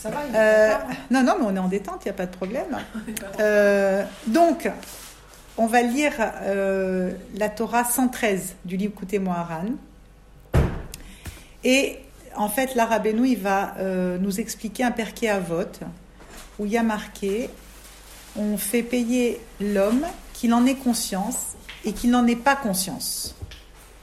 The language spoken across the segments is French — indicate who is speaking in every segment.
Speaker 1: Ça va, il est
Speaker 2: non, mais on est en détente, il n'y a pas de problème. Donc, on va lire la Torah 113 du livre Écoutez-moi Haran. Et en fait, là, Rabbeinu, il va nous expliquer un Perké Avot où il y a marqué on fait payer l'homme qu'il en ait conscience et qu'il n'en ait pas conscience. D'accord ?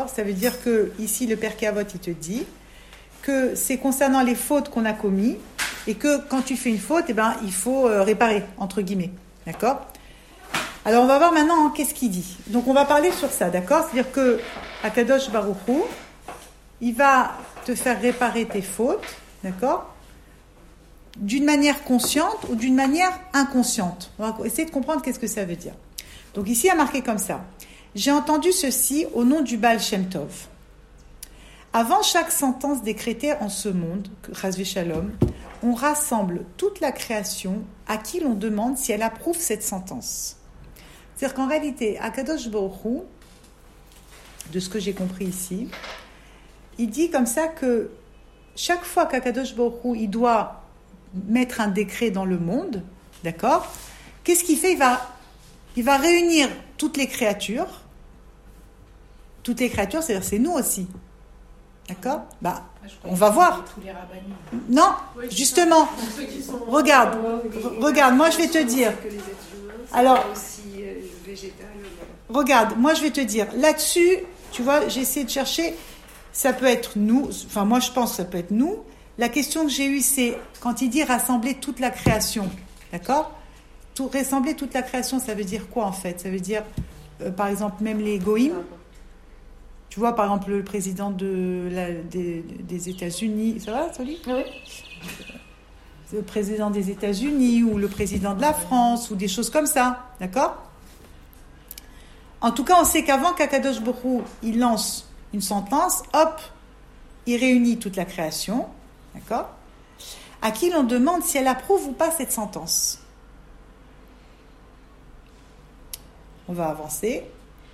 Speaker 2: Ça veut dire que ici, le Perké Avot, il te dit que c'est concernant les fautes qu'on a commises et que quand tu fais une faute, eh ben, il faut réparer, entre guillemets. D'accord ? Alors, on va voir maintenant qu'est-ce qu'il dit. Donc, on va parler sur ça, d'accord ? C'est-à-dire que Akadosh Baruch Hu, il va te faire réparer tes fautes, d'accord ? D'une manière consciente ou d'une manière inconsciente. On va essayer de comprendre qu'est-ce que ça veut dire. Donc, ici, il y a marqué comme ça. J'ai entendu ceci au nom du Baal Shem Tov. Avant chaque sentence décrétée en ce monde, Chas Shalom, on rassemble toute la création à qui l'on demande si elle approuve cette sentence. C'est-à-dire qu'en réalité, Akadosh Baruch Hu, de ce que j'ai compris ici, il dit comme ça que chaque fois qu'Akadosh Baruch Hu, il doit mettre un décret dans le monde, d'accord ? Qu'est-ce qu'il fait ? Il va réunir toutes les créatures. Toutes les créatures, c'est-à-dire c'est nous aussi. D'accord ? On va voir. Non, justement. Regarde, moi je vais te dire. Alors, regarde, moi je vais te dire. Là-dessus, tu vois, j'ai essayé de chercher. Ça peut être nous. Enfin, moi je pense que ça peut être nous. La question que j'ai eue, c'est quand il dit rassembler toute la création. D'accord ? Rassembler toute la création, ça veut dire quoi en fait ? Ça veut dire, par exemple, même les goïms. Tu vois, par exemple, le président des États-Unis, ça va, Soli ?
Speaker 1: Oui.
Speaker 2: Le président des États-Unis ou le président de la France ou des choses comme ça, d'accord ? En tout cas, on sait qu'avant qu'Akadosh Baruch Hu, il lance une sentence, hop, il réunit toute la création, d'accord ? À qui l'on demande si elle approuve ou pas cette sentence. On va avancer.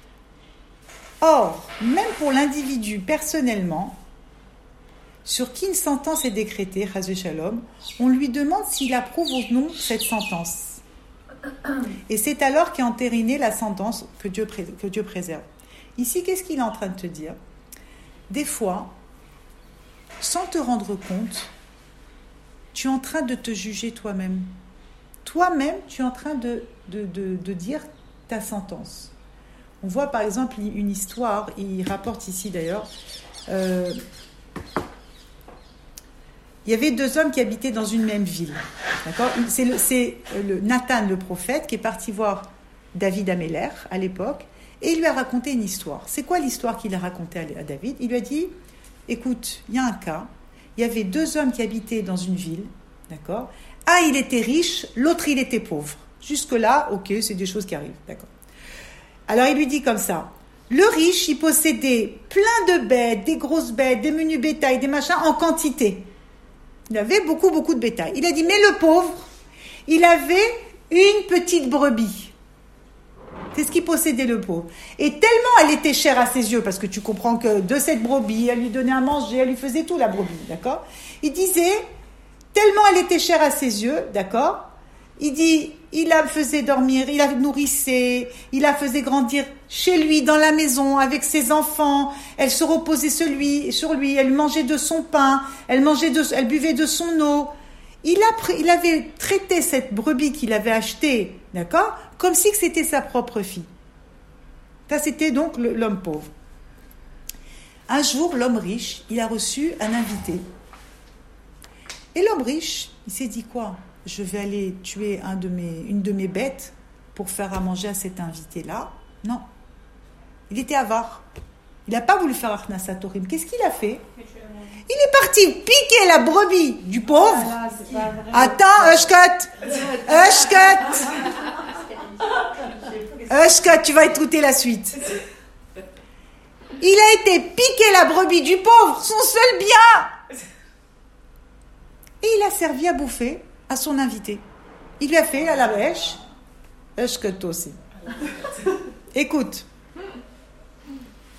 Speaker 2: Or, même pour l'individu personnellement, sur qui une sentence est décrétée, Chas Shalom, on lui demande s'il approuve ou non cette sentence. Et c'est alors qu'est entérinée la sentence que Dieu préserve. Ici, qu'est-ce qu'il est en train de te dire ? Des fois, sans te rendre compte, tu es en train de te juger toi-même. Toi-même, tu es en train de dire ta sentence. On voit par exemple une histoire, il rapporte ici d'ailleurs, il y avait deux hommes qui habitaient dans une même ville. D'accord ? C'est Nathan le prophète qui est parti voir David Améler à l'époque et il lui a raconté une histoire. C'est quoi l'histoire qu'il a racontée à David ? Il lui a dit, écoute, il y a un cas, il y avait deux hommes qui habitaient dans une ville, d'accord ? Un il était riche, l'autre il était pauvre. Jusque-là, ok, c'est des choses qui arrivent, d'accord ? Alors il lui dit comme ça, le riche, il possédait plein de bêtes, des grosses bêtes, des menus bétail, des machins en quantité. Il avait beaucoup de bétail. Il a dit, mais le pauvre, il avait une petite brebis. C'est ce qu'il possédait le pauvre. Et tellement elle était chère à ses yeux, parce que tu comprends que de cette brebis, elle lui donnait à manger, elle lui faisait tout la brebis, d'accord ? Il disait, tellement elle était chère à ses yeux, d'accord ? Il dit, il la faisait dormir, il la nourrissait, il la faisait grandir chez lui, dans la maison, avec ses enfants. Elle se reposait sur lui, elle mangeait de son pain, elle buvait de son eau. Il avait traité cette brebis qu'il avait achetée, d'accord, comme si c'était sa propre fille. Ça, c'était donc l'homme pauvre. Un jour, l'homme riche, il a reçu un invité. Et l'homme riche, il s'est dit quoi ? Je vais aller tuer une de mes bêtes pour faire à manger à cet invité-là. Non. Il était avare. Il n'a pas voulu faire Achnasat Torim. Qu'est-ce qu'il a fait ? Il est parti piquer la brebis du pauvre. Attends, Hushkat, tu vas écouter la suite. Il a été piquer la brebis du pauvre, son seul bien. Et il a servi à bouffer à son invité. Il lui a fait à la bêche, Hushkat aussi. Écoute.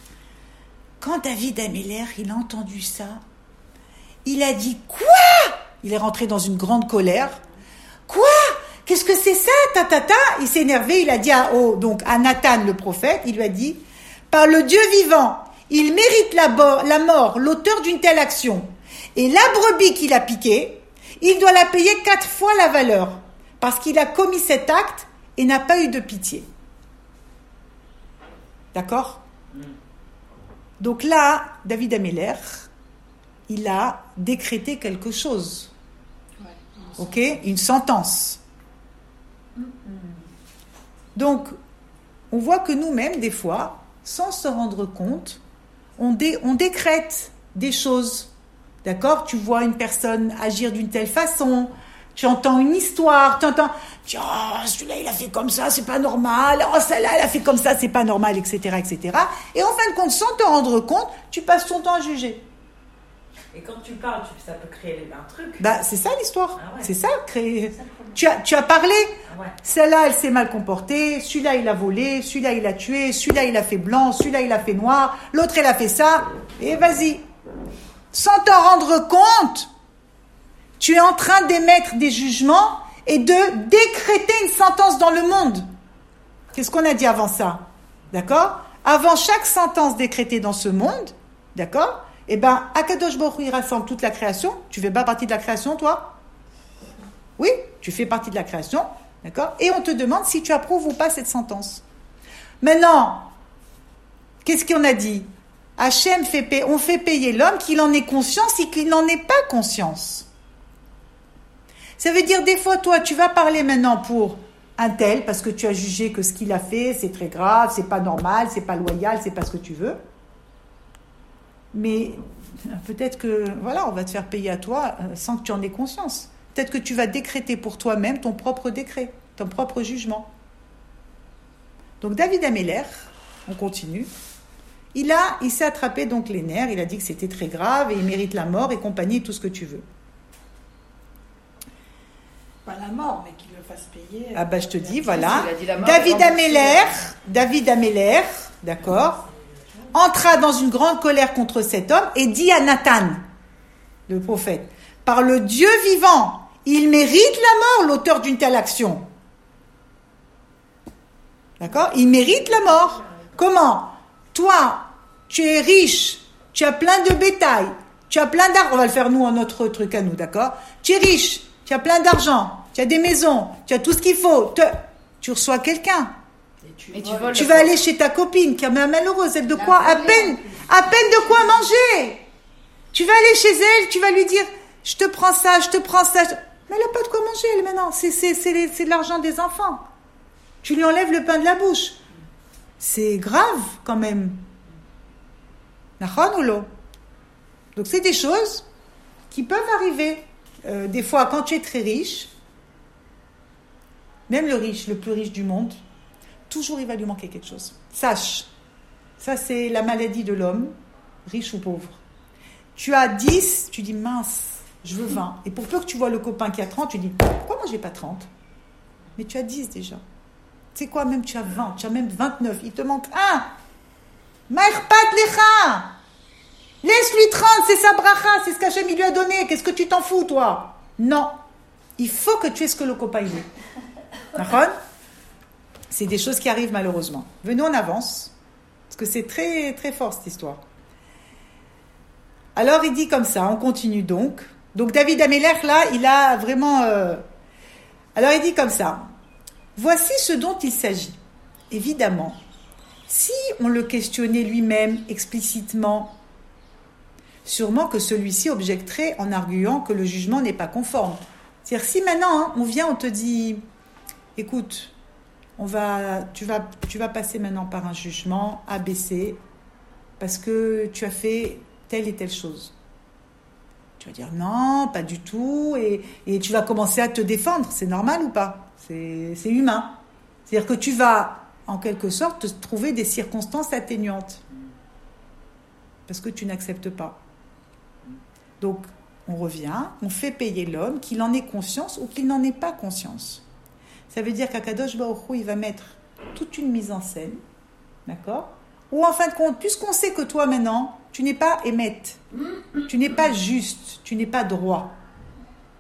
Speaker 2: Quand David Améler, il a entendu ça, il a dit « Quoi ? il est rentré dans une grande colère. Quoi? Qu'est-ce que c'est ça, ta? Il s'est énervé, il a dit à Nathan le prophète, il lui a dit, par le Dieu vivant, il mérite la mort, l'auteur d'une telle action. Et la brebis qu'il a piquée, il doit la payer 4 fois la valeur, parce qu'il a commis cet acte et n'a pas eu de pitié. D'accord? Donc là, David Améler, il a décrété quelque chose. Ok? Une sentence. Donc, on voit que nous-mêmes, des fois, sans se rendre compte, on décrète des choses. D'accord? Tu vois une personne agir d'une telle façon, tu entends une histoire, tu entends, celui-là il a fait comme ça, c'est pas normal, celle-là elle a fait comme ça, c'est pas normal, etc., etc. Et en fin de compte, sans te rendre compte, tu passes ton temps à juger.
Speaker 1: Et quand tu parles, ça peut créer un truc.
Speaker 2: C'est ça l'histoire.
Speaker 1: Ah ouais.
Speaker 2: C'est ça, créer. Tu as parlé.
Speaker 1: Ah ouais.
Speaker 2: Celle-là, elle s'est mal comportée. Celui-là, il a volé. Celui-là, il a tué. Celui-là, il a fait blanc. Celui-là, il a fait noir. L'autre, elle a fait ça. Et vas-y. Sans t'en rendre compte, tu es en train d'émettre des jugements et de décréter une sentence dans le monde. Qu'est-ce qu'on a dit avant ça? D'accord? Avant chaque sentence décrétée dans ce monde, d'accord? Eh bien, Akadosh Baruch Hu, il rassemble toute la création. Tu fais pas partie de la création, toi? Oui, tu fais partie de la création, d'accord? Et on te demande si tu approuves ou pas cette sentence. Maintenant, qu'est-ce qu'on a dit? Hachem on fait payer l'homme qu'il en ait conscience et qu'il n'en ait pas conscience. Ça veut dire, des fois, toi, tu vas parler maintenant pour un tel, parce que tu as jugé que ce qu'il a fait, c'est très grave, c'est pas normal, c'est pas loyal, c'est pas ce que tu veux. Mais peut-être que, voilà, on va te faire payer à toi sans que tu en aies conscience. Peut-être que tu vas décréter pour toi-même ton propre décret, ton propre jugement. Donc David Améler, on continue, il s'est attrapé donc les nerfs, il a dit que c'était très grave et il mérite la mort et compagnie, tout ce que tu veux.
Speaker 3: Pas la mort, mais qu'il le fasse payer.
Speaker 2: Je te dis, voilà.
Speaker 1: Mort,
Speaker 2: David Améler, d'accord, entra dans une grande colère contre cet homme et dit à Nathan, le prophète, par le Dieu vivant, il mérite la mort, l'auteur d'une telle action. D'accord? Il mérite la mort. Comment? Toi, tu es riche, tu as plein de bétail, tu as plein d'argent, on va le faire nous en notre truc à nous, d'accord? Tu es riche, tu as plein d'argent, tu as des maisons, tu as tout ce qu'il faut, tu reçois quelqu'un. Tu vas aller chez ta copine qui est malheureuse, elle de quoi à peine de quoi manger. Tu vas aller chez elle, tu vas lui dire je te prends ça. Mais elle n'a pas de quoi manger elle maintenant, c'est de l'argent des enfants. Tu lui enlèves le pain de la bouche. C'est grave quand même. Donc c'est des choses qui peuvent arriver. Des fois quand tu es très riche, même le plus riche du monde, toujours il va lui manquer quelque chose. Sache, ça c'est la maladie de l'homme, riche ou pauvre. Tu as 10, tu dis mince, je veux 20. Et pour peu que tu vois le copain qui a 30, tu dis pourquoi moi j'ai pas 30? Mais tu as 10 déjà. Tu sais quoi, même tu as 20, tu as même 29, il te manque 1. Maïrpat lecha. Laisse-lui 30, c'est sa bracha, c'est ce qu'Hachem lui a donné. Qu'est-ce que tu t'en fous, toi? Non. Il faut que tu aies ce que le copain il est. D'accord? C'est des choses qui arrivent malheureusement. Venez, on avance. Parce que c'est très, très fort cette histoire. Alors il dit comme ça, on continue donc. Donc David Améler, là, il a vraiment... Alors il dit comme ça. Voici ce dont il s'agit. Évidemment, si on le questionnait lui-même explicitement, sûrement que celui-ci objecterait en arguant que le jugement n'est pas conforme. C'est-à-dire si maintenant on vient, on te dit, écoute, tu vas passer maintenant par un jugement ABC parce que tu as fait telle et telle chose. Tu vas dire non, pas du tout, et tu vas commencer à te défendre. C'est normal ou pas? C'est humain. C'est-à-dire que tu vas, en quelque sorte, te trouver des circonstances atténuantes parce que tu n'acceptes pas. Donc, on revient, on fait payer l'homme, qu'il en ait conscience ou qu'il n'en ait pas conscience. Ça veut dire qu'Akadosh Baruch Hu, il va mettre toute une mise en scène, d'accord? Ou en fin de compte, puisqu'on sait que toi maintenant, tu n'es pas émette, tu n'es pas juste, tu n'es pas droit.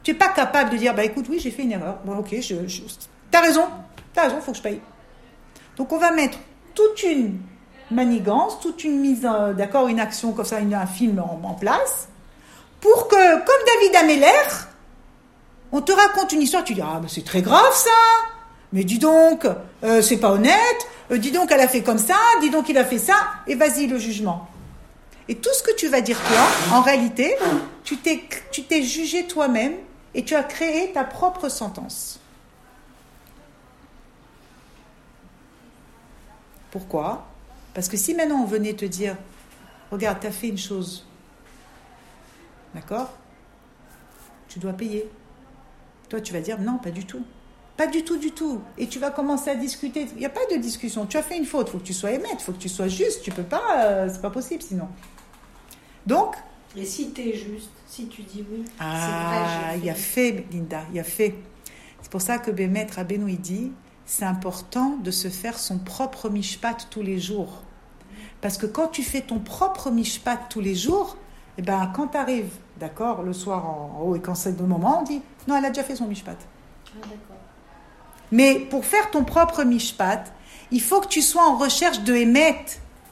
Speaker 2: Tu n'es pas capable de dire, écoute, oui, j'ai fait une erreur. Bon, ok, t'as raison, faut que je paye. Donc, on va mettre toute une manigance, toute une mise, d'accord, une action comme ça, un film en place, pour que, comme David Ameller, on te raconte une histoire, tu dis, c'est très grave ça, mais dis donc, c'est pas honnête, dis donc, elle a fait comme ça, dis donc, il a fait ça, et vas-y, le jugement. Et tout ce que tu vas dire toi, en réalité, tu t'es jugé toi-même et tu as créé ta propre sentence. Pourquoi ? Parce que si maintenant on venait te dire, regarde, tu as fait une chose, d'accord ? Tu dois payer. Toi, tu vas dire, non, pas du tout. Pas du tout, du tout. Et tu vas commencer à discuter. Il n'y a pas de discussion. Tu as fait une faute. Il faut que tu sois émette. Il faut que tu sois juste. Tu peux pas, c'est pas possible sinon. Donc.
Speaker 3: Et si tu es juste, si tu dis oui,
Speaker 2: c'est vrai. Il y a fait, Linda, il y a fait. C'est pour ça que Maître Rabbeinu, il dit, c'est important de se faire son propre mishpat tous les jours. Parce que quand tu fais ton propre mishpat tous les jours, eh ben, quand tu arrives, d'accord, le soir en haut, et quand c'est le moment, on dit, non, elle a déjà fait son mishpat.
Speaker 3: D'accord.
Speaker 2: Mais pour faire ton propre mishpat, il faut que tu sois en recherche de émet.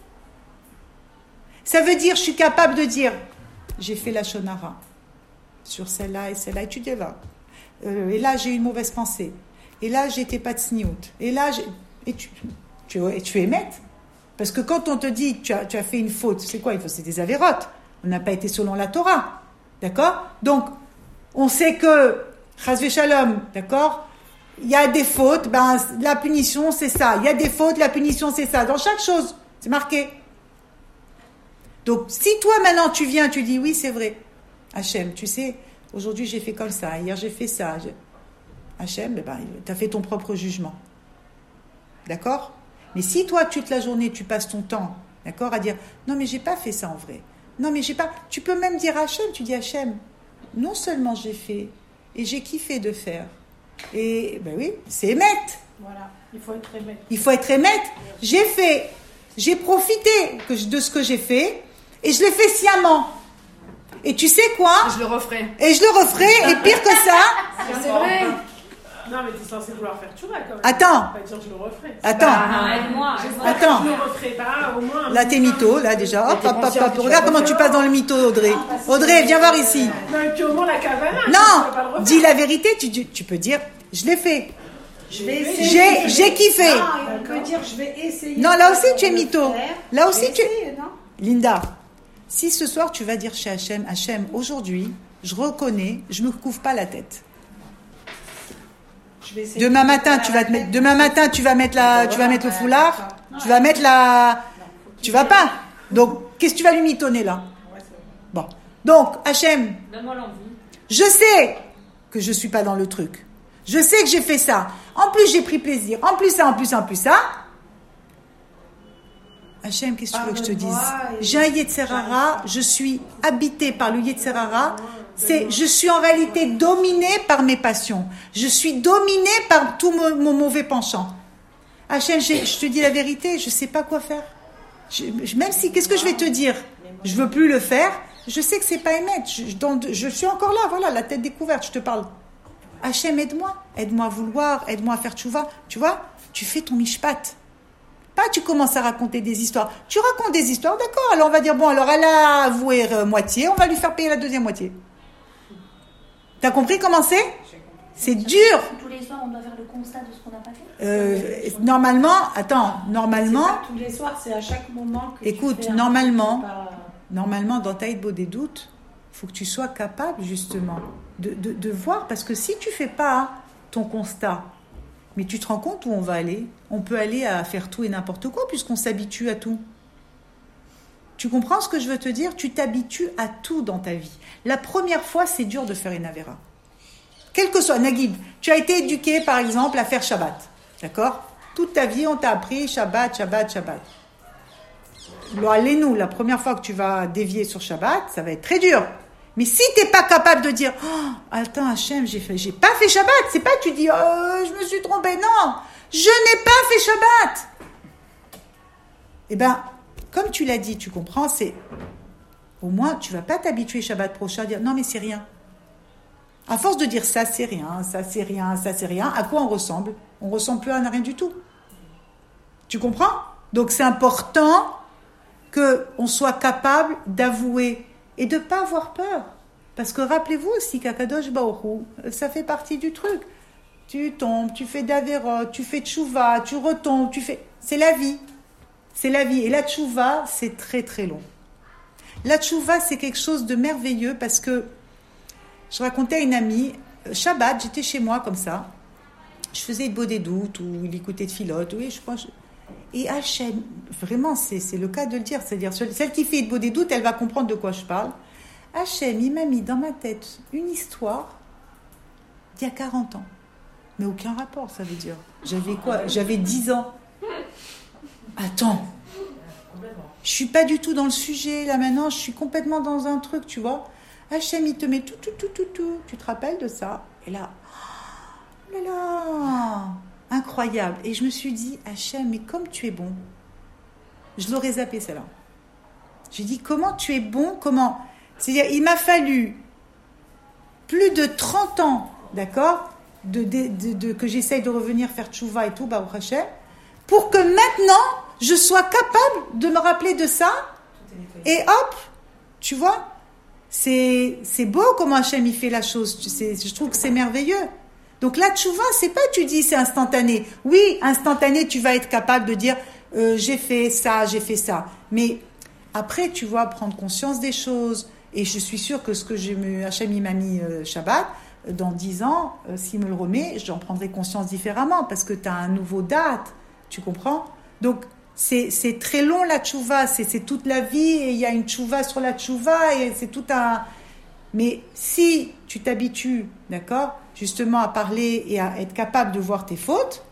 Speaker 2: Ça veut dire, je suis capable de dire, j'ai fait la shonara sur celle-là, et tu dis, va. Et là, j'ai eu une mauvaise pensée. Et là, j'étais pas de sniout. Et là, tu émettes. Parce que quand on te dit que tu as fait une faute, c'est quoi? C'est des avérotes. On n'a pas été selon la Torah. D'accord? Donc, on sait que, chas v'shalom, d'accord? Il y a des fautes, la punition, c'est ça. Il y a des fautes, la punition, c'est ça. Dans chaque chose, c'est marqué. Donc, si toi, maintenant, tu viens, tu dis, oui, c'est vrai. Hachem, tu sais, aujourd'hui, j'ai fait comme ça. Hier, j'ai fait ça. Hachem, tu as fait ton propre jugement. D'accord? Mais si toi, toute la journée, tu passes ton temps, d'accord, à dire, non, mais j'ai pas fait ça en vrai. Non, mais j'ai pas. Tu peux même dire à Hachem, tu dis Hachem, non seulement j'ai fait, et j'ai kiffé de faire. Et, oui, c'est émettre.
Speaker 3: Voilà, il faut être émettre.
Speaker 2: Il faut être émettre. J'ai profité de ce que j'ai fait, et je l'ai fait sciemment. Et tu sais quoi?
Speaker 4: Je le referai.
Speaker 2: Et je le referai, et pire que ça.
Speaker 4: C'est vrai.
Speaker 1: Non, mais tu es censé vouloir faire tout là quand même.
Speaker 2: Attends.
Speaker 1: Pas dire je le referai.
Speaker 2: Attends.
Speaker 4: Aide-moi.
Speaker 2: Attends.
Speaker 1: Je le referai pas, au moins.
Speaker 2: Là, t'es mytho, là, déjà. Hop. Regarde comment tu passes dans le mytho, Audrey. Audrey, viens voir ici.
Speaker 1: Non, et puis au moins la cabane.
Speaker 2: Non, dis la vérité, tu peux dire, je l'ai fait.
Speaker 3: Je vais essayer.
Speaker 2: J'ai kiffé.
Speaker 3: Non, on peut dire, je vais essayer.
Speaker 2: Non, là aussi, tu es mytho. Là aussi, tu
Speaker 3: es.
Speaker 2: Linda, si ce soir, tu vas dire chez Hachem, aujourd'hui, je reconnais, je me couvre pas la tête. Demain matin, tu vas mettre le foulard, tu vas mettre tu vas pas. Donc, qu'est-ce que tu vas lui mitonner là? Bon. Donc, Hachem, je sais que je suis pas dans le truc. Je sais que j'ai fait ça. En plus, j'ai pris plaisir. En plus ça. Hachem, qu'est-ce que tu veux que je te dise? J'ai un Yetzer Hara, je suis habitée par le Yetzer Hara. Je suis en réalité dominée par mes passions. Je suis dominée par tout mon mauvais penchant. Hachem, je te dis la vérité, je sais pas quoi faire. Même si, qu'est-ce que je vais te dire? Je veux plus le faire. Je sais que c'est pas émettre. Je suis encore là, voilà, la tête découverte, je te parle. Hachem, aide-moi à vouloir, aide-moi à faire tchouva. Tu vois, tu fais ton mishpat. Pas tu commences à raconter des histoires. Tu racontes des histoires, d'accord. Alors on va dire, bon, alors elle a avoué moitié, on va lui faire payer la deuxième moitié. T'as compris comment c'est? C'est dur.
Speaker 5: Tous les soirs, on doit faire le constat de ce qu'on n'a pas fait.
Speaker 2: Normalement,
Speaker 3: C'est pas tous les soirs, c'est à chaque moment que
Speaker 2: écoute,
Speaker 3: tu fais
Speaker 2: normalement, dans ta Hitbo des doutes, il faut que tu sois capable, justement, de voir. Parce que si tu fais pas ton constat, mais tu te rends compte où on va aller? On peut aller à faire tout et n'importe quoi, puisqu'on s'habitue à tout. Tu comprends ce que je veux te dire? Tu t'habitues à tout dans ta vie. La première fois, c'est dur de faire une avéra. Quel que soit, Naguib, tu as été éduqué, par exemple, à faire Shabbat. D'accord? Toute ta vie, on t'a appris Shabbat. Alors, allez-nous, la première fois que tu vas dévier sur Shabbat, ça va être très dur. Mais si tu n'es pas capable de dire, oh, attends, Hachem, j'ai pas fait Shabbat. C'est pas que tu dis, oh, je me suis trompé. Non, je n'ai pas fait Shabbat. Eh bien, comme tu l'as dit, tu comprends, c'est au moins tu vas pas t'habituer Shabbat prochain à dire non mais c'est rien. À force de dire ça c'est rien, ça c'est rien, ça c'est rien, à quoi on ressemble? On ressemble plus à rien du tout. Tu comprends? Donc c'est important qu'on soit capable d'avouer et de ne pas avoir peur. Parce que rappelez-vous aussi qu'Akadosh Baruch Hu, ça fait partie du truc. Tu tombes, tu fais d'Averot, tu fais tchouva, tu retombes, c'est la vie. C'est la vie. Et la tchouva, c'est très très long. La tchouva, c'est quelque chose de merveilleux parce que je racontais à une amie, Shabbat, j'étais chez moi comme ça, je faisais de beaux des doutes ou il écoutait de filote, oui, je pense. Et Hachem, vraiment, c'est le cas de le dire, c'est-à-dire celle qui fait de beaux des doutes, elle va comprendre de quoi je parle. Hachem, il m'a mis dans ma tête une histoire d'il y a 40 ans. Mais aucun rapport, ça veut dire. J'avais quoi? J'avais 10 ans. Attends. Je suis pas du tout dans le sujet, là, maintenant. Je suis complètement dans un truc, tu vois. Hachem, il te met tout. Tu te rappelles de ça? Et là, oh là là, incroyable. Et je me suis dit, Hachem, mais comme tu es bon. Je l'aurais zappé, celle-là. J'ai dit, comment tu es bon, comment... C'est-à-dire, il m'a fallu plus de 30 ans, d'accord, que j'essaye de revenir faire tchouva et tout, Baruch Hashem, pour que maintenant, je sois capable de me rappeler de ça, et hop, tu vois, c'est beau comment Hashem il fait la chose, je trouve que c'est merveilleux. Donc la tchouva, c'est pas tu dis c'est instantané. Oui, instantané, tu vas être capable de dire j'ai fait ça, mais après, tu vois, prendre conscience des choses. Et je suis sûre que ce que Hachem il m'a mis Shabbat, dans 10 ans, s'il me le remet, j'en prendrai conscience différemment, parce que tu as un nouveau date, tu comprends? Donc, c'est très long la tchouva, c'est toute la vie, et il y a une tchouva sur la tchouva, et c'est tout un... Mais si tu t'habitues, d'accord, justement à parler et à être capable de voir tes fautes,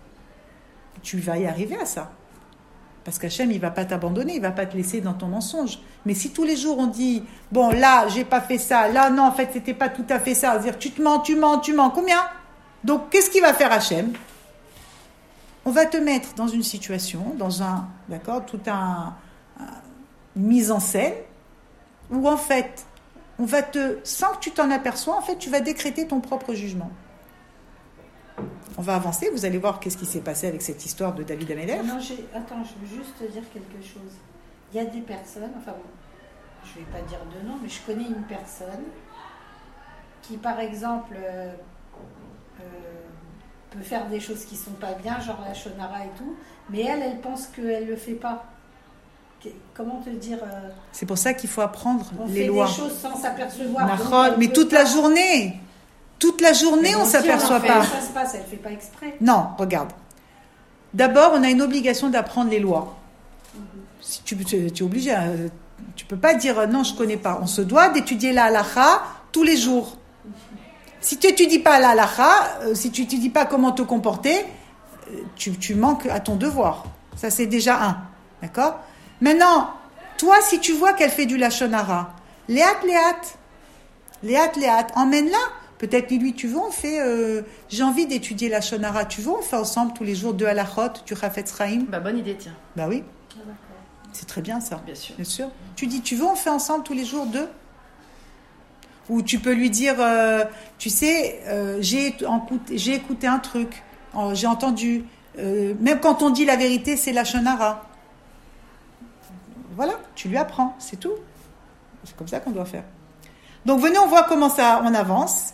Speaker 2: tu vas y arriver à ça. Parce qu'Hachem, il ne va pas t'abandonner, il ne va pas te laisser dans ton mensonge. Mais si tous les jours on dit, bon là, j'ai pas fait ça, là non, en fait, c'était pas tout à fait ça, c'est-à-dire tu te mens, combien? Donc, qu'est-ce qu'il va faire Hachem? On va te mettre dans une situation, d'accord, une mise en scène, où en fait, sans que tu t'en aperçois, en fait, tu vas décréter ton propre jugement. On va avancer, vous allez voir qu'est-ce qui s'est passé avec cette histoire de David Améler.
Speaker 3: Non, attends, je veux juste te dire quelque chose. Il y a des personnes, enfin bon, je ne vais pas dire de nom, mais je connais une personne qui, par exemple, peut faire des choses qui ne sont pas bien, genre la shonara et tout, mais elle pense qu'elle ne le fait pas. Comment te dire
Speaker 2: C'est pour ça qu'il faut apprendre les
Speaker 3: lois. On fait des choses sans s'apercevoir.
Speaker 2: Mais toute la journée. Toute la journée, on ne s'aperçoit pas.
Speaker 3: Ça se passe, elle ne fait pas exprès.
Speaker 2: Non, regarde. D'abord, on a une obligation d'apprendre les lois. Si tu es obligé, tu ne peux pas dire non, je ne connais pas. On se doit d'étudier la halakha tous les jours. Si tu n'étudies pas la halakha, si tu n'étudies pas comment te comporter, tu manques à ton devoir. Ça, c'est déjà un. D'accord? Maintenant, toi, si tu vois qu'elle fait du lachon hara, léat, emmène-la. Peut-être lui, tu veux, on fait, j'ai envie d'étudier la Shonara, tu veux, on fait ensemble tous les jours 2 halachot, du Chafetz Chaim.
Speaker 4: Bonne idée, tiens.
Speaker 2: Oui. C'est très bien ça.
Speaker 4: Bien sûr.
Speaker 2: Bien sûr. Tu dis, tu veux, on fait ensemble tous les jours 2? Ou tu peux lui dire, tu sais, j'ai écouté un truc, j'ai entendu, même quand on dit la vérité, c'est la Shonara. Voilà, tu lui apprends, c'est tout. C'est comme ça qu'on doit faire. Donc venez, on voit comment ça, on avance.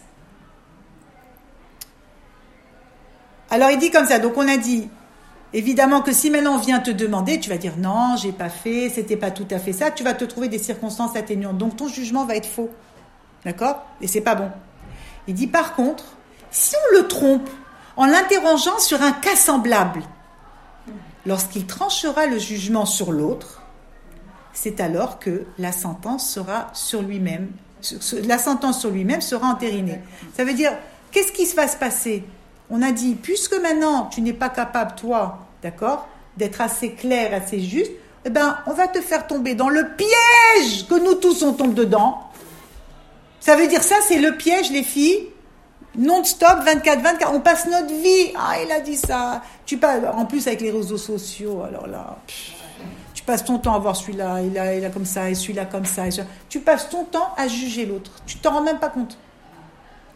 Speaker 2: Alors il dit comme ça, donc on a dit, évidemment que si maintenant on vient te demander, tu vas dire non, j'ai pas fait, c'était pas tout à fait ça, tu vas te trouver des circonstances atténuantes, donc ton jugement va être faux, d'accord? Et c'est pas bon. Il dit par contre, si on le trompe en l'interrogeant sur un cas semblable, lorsqu'il tranchera le jugement sur l'autre, c'est alors que la sentence sera sur lui-même, la sentence sur lui-même sera entérinée. Ça veut dire, qu'est-ce qui va se passer? On a dit, puisque maintenant tu n'es pas capable, toi, d'accord, d'être assez clair, assez juste, eh ben, on va te faire tomber dans le piège que nous tous on tombe dedans. Ça veut dire ça, c'est le piège, les filles, non-stop, 24, on passe notre vie. Ah, il a dit ça. En plus avec les réseaux sociaux, alors là, tu passes ton temps à voir celui-là, il a comme ça, et celui-là comme ça. Tu passes ton temps à juger l'autre. Tu t'en rends même pas compte.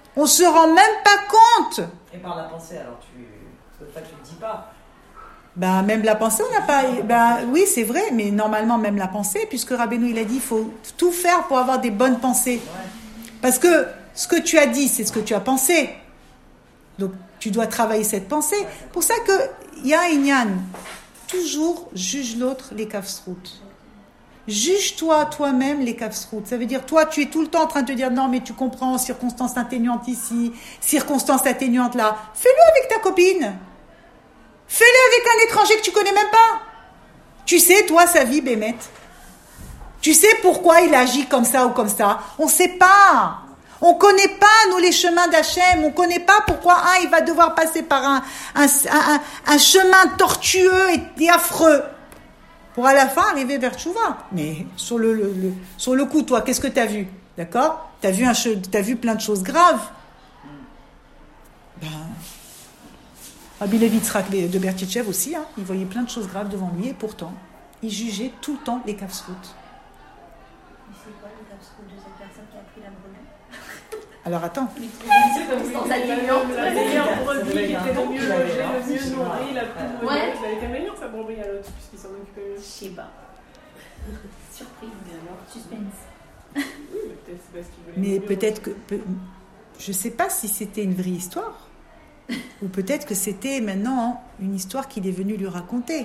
Speaker 2: On se rend même pas compte.
Speaker 1: Et par la pensée, alors tu le dis pas.
Speaker 2: Ben, même la pensée, on n'a pas... Ben, oui, c'est vrai, mais normalement, même la pensée, puisque Rabbeinu, il a dit, il faut tout faire pour avoir des bonnes pensées. Ouais. Parce que ce que tu as dit, c'est ce que tu as pensé. Donc, tu dois travailler cette pensée. C'est pour ça qu'il y a un inyan. Toujours juge l'autre les kafsrout. Juge-toi toi-même les kafsrout. Ça veut dire, toi, tu es tout le temps en train de te dire, non, mais tu comprends, circonstance atténuante ici, circonstance atténuante là. Fais-le avec ta copine. Fais-le avec un étranger que tu connais même pas. Tu sais, toi, sa vie, Bémet. Tu sais pourquoi il agit comme ça ou comme ça. On ne sait pas. On ne connaît pas, nous, les chemins d'Hachem. On ne connaît pas pourquoi il va devoir passer par un chemin tortueux et affreux pour à la fin arriver vers Tchouva. Mais sur le coup, toi, qu'est-ce que tu as vu? D'accord? Tu as vu plein de choses graves. Ben... Rabbi Levi Yitzhak de Bertitchev aussi, il voyait plein de choses graves devant lui et pourtant, il jugeait tout le temps les kafsrout.
Speaker 5: Mais c'est quoi le kafsrout de cette personne qui a pris la brebis?
Speaker 2: Alors attends.
Speaker 5: Circonstance atténuante.
Speaker 4: La meilleure brebis qui était le mieux logée, le mieux nourrie, la plus modeste.
Speaker 5: Ouais.
Speaker 4: Elle était meilleure sa brebis à l'autre, puisqu'il s'en occupait mieux.
Speaker 5: Je sais pas. Surprise, mais alors, suspense.
Speaker 4: Oui, mais peut-être c'est parce qu'il voulait.
Speaker 2: Mais peut-être que... Je ne sais pas si c'était une vraie histoire. Ou peut-être que c'était maintenant une histoire qu'il est venu lui raconter.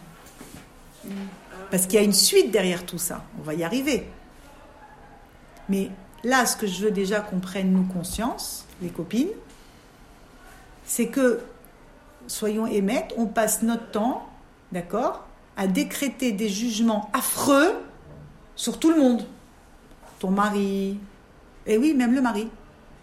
Speaker 2: Parce qu'il y a une suite derrière tout ça. On va y arriver. Mais là, ce que je veux déjà qu'on prenne nous conscience, les copines, c'est que, soyons émettes, on passe notre temps, d'accord, à décréter des jugements affreux sur tout le monde. Ton mari, et oui, même le mari.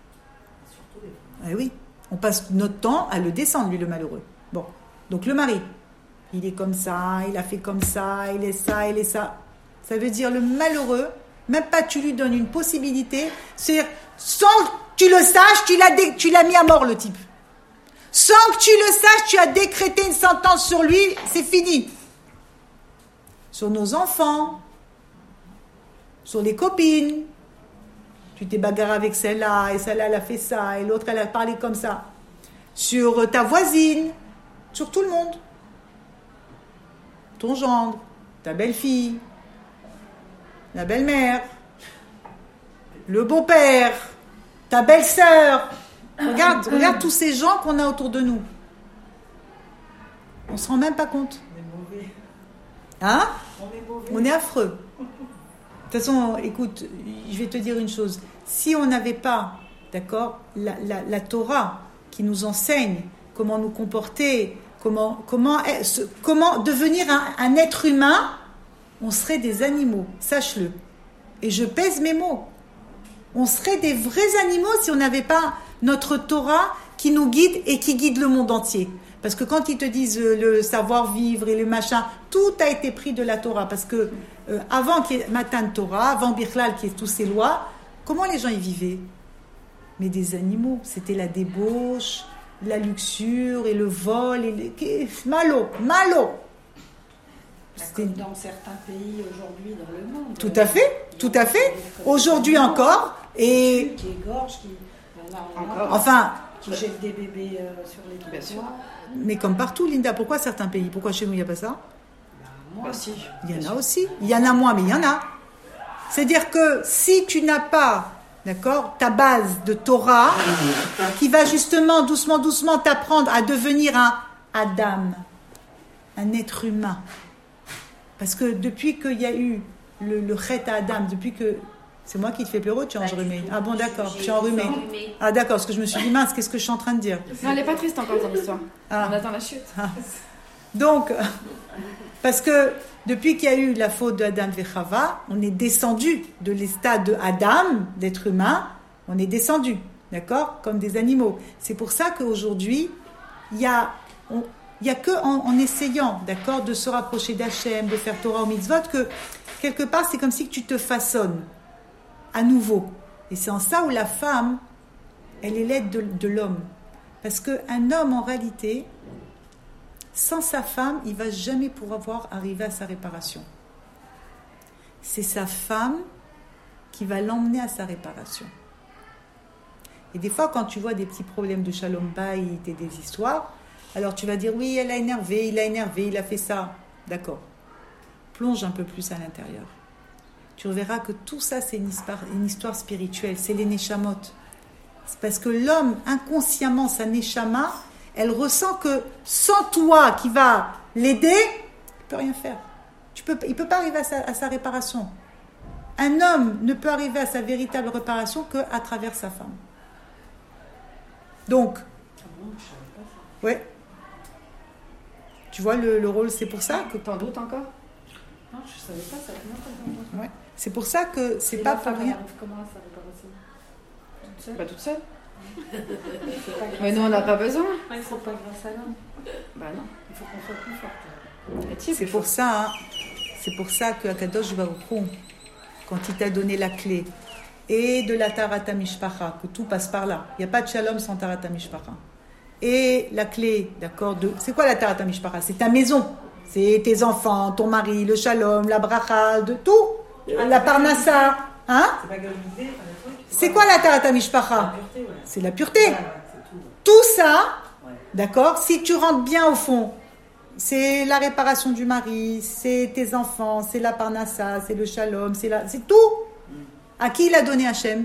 Speaker 2: Eh oui. On passe notre temps à le descendre, lui, le malheureux. Bon, donc le mari, il est comme ça, il a fait comme ça, il est ça, il est ça. Ça veut dire le malheureux, même pas tu lui donnes une possibilité, c'est-à-dire, sans que tu le saches, tu l'as mis à mort, le type. Sans que tu le saches, tu as décrété une sentence sur lui, c'est fini. Sur nos enfants, sur les copines, tu t'es bagarré avec celle-là, et celle-là, elle a fait ça, et l'autre, elle a parlé comme ça. Sur ta voisine, sur tout le monde. Ton gendre, ta belle-fille, la belle-mère, le beau-père, ta belle-sœur. Regarde tous ces gens qu'on a autour de nous. On ne se rend même pas compte.
Speaker 1: On est mauvais.
Speaker 2: Hein?
Speaker 1: On est mauvais.
Speaker 2: On est affreux. De toute façon, écoute, je vais te dire une chose. Si on n'avait pas, d'accord, la Torah qui nous enseigne comment nous comporter, comment devenir un être humain, on serait des animaux, sache-le. Et je pèse mes mots. On serait des vrais animaux si on n'avait pas notre Torah qui nous guide et qui guide le monde entier. Parce que quand ils te disent le savoir-vivre et le machin, tout a été pris de la Torah. Parce que avant qu'il y ait Matan Torah, avant Birklal, qu'il y ait toutes ces lois, comment les gens y vivaient? Mais des animaux. C'était la débauche, la luxure et le vol. Malo.
Speaker 3: Comme dans certains pays aujourd'hui dans le monde.
Speaker 2: Tout à fait. Aujourd'hui encore. Et...
Speaker 3: Qui égorgent,
Speaker 2: Enfin...
Speaker 3: qui jettent des bébés sur les trottoirs.
Speaker 2: Mais comme partout, Linda, pourquoi certains pays? Pourquoi chez nous, il n'y a pas ça?
Speaker 3: Moi aussi.
Speaker 2: Il y en a aussi. Il y en a moins, mais il y en a. C'est-à-dire que si tu n'as pas, d'accord, ta base de Torah, qui va justement, doucement t'apprendre à devenir un Adam, un être humain. Parce que depuis qu'il y a eu le Chet à Adam, depuis que... C'est moi qui te fais pleurer ou tu es enrhumée? Ah bon, d'accord, tu es enrhumée. Ah d'accord, parce que je me suis dit, mince, qu'est-ce que je suis en train de dire?
Speaker 6: Non, elle n'est pas triste encore dans l'histoire. On attend la chute.
Speaker 2: Donc, parce que depuis qu'il y a eu la faute de Adam et Chava, on est descendu de l'état de Adam, d'être humain, on est descendu, d'accord, comme des animaux. C'est pour ça qu'aujourd'hui, il y a que en essayant, d'accord, de se rapprocher d'Hachem, de faire Torah ou mitzvot, que quelque part, c'est comme si que tu te façonnes à nouveau. Et c'est en ça où la femme, elle est l'aide de l'homme. Parce qu'un homme, en réalité, sans sa femme, il ne va jamais pouvoir arriver à sa réparation. C'est sa femme qui va l'emmener à sa réparation. Et des fois, quand tu vois des petits problèmes de shalom bayit et des histoires, alors tu vas dire, oui, elle a énervé, il a fait ça. D'accord. Plonge un peu plus à l'intérieur. Tu verras que tout ça, c'est une histoire spirituelle. C'est les neshamot. C'est parce que l'homme, inconsciemment, sa neshama, elle ressent que sans toi qui va l'aider, il ne peut rien faire. Il ne peut pas arriver à sa réparation. Un homme ne peut arriver à sa véritable réparation qu'à travers sa femme. Donc, ouais. Tu vois le rôle, c'est pour ça que...
Speaker 6: T'en doutes encore?
Speaker 3: Non, je savais pas ça.
Speaker 2: Ouais. C'est pour ça que c'est pas pour rien.
Speaker 3: Comment ça réparation?
Speaker 6: Toute seule? Bah toute seule. Mais nous on n'a pas besoin.
Speaker 3: Il faut pas grâce à l'homme.
Speaker 6: Bah non.
Speaker 3: Il faut qu'on soit plus forte.
Speaker 2: C'est pour ça, hein. C'est pour ça que Akadosh Baruch Hu, quand il t'a donné la clé et de la Tarata Mishpacha, que tout passe par là. Il n'y a pas de shalom sans Tarata Mishpacha. Et la clé, d'accord, c'est quoi la Tarata Mishpacha? C'est ta maison. C'est tes enfants, ton mari, le shalom, la bracha, de tout. La parnassa. Hein? C'est quoi la Tarata Mishpacha? C'est la pureté. Tout ça, d'accord, si tu rentres bien au fond, c'est la réparation du mari, c'est tes enfants, c'est la parnassa, c'est le shalom, c'est tout. À qui il a donné Hachem?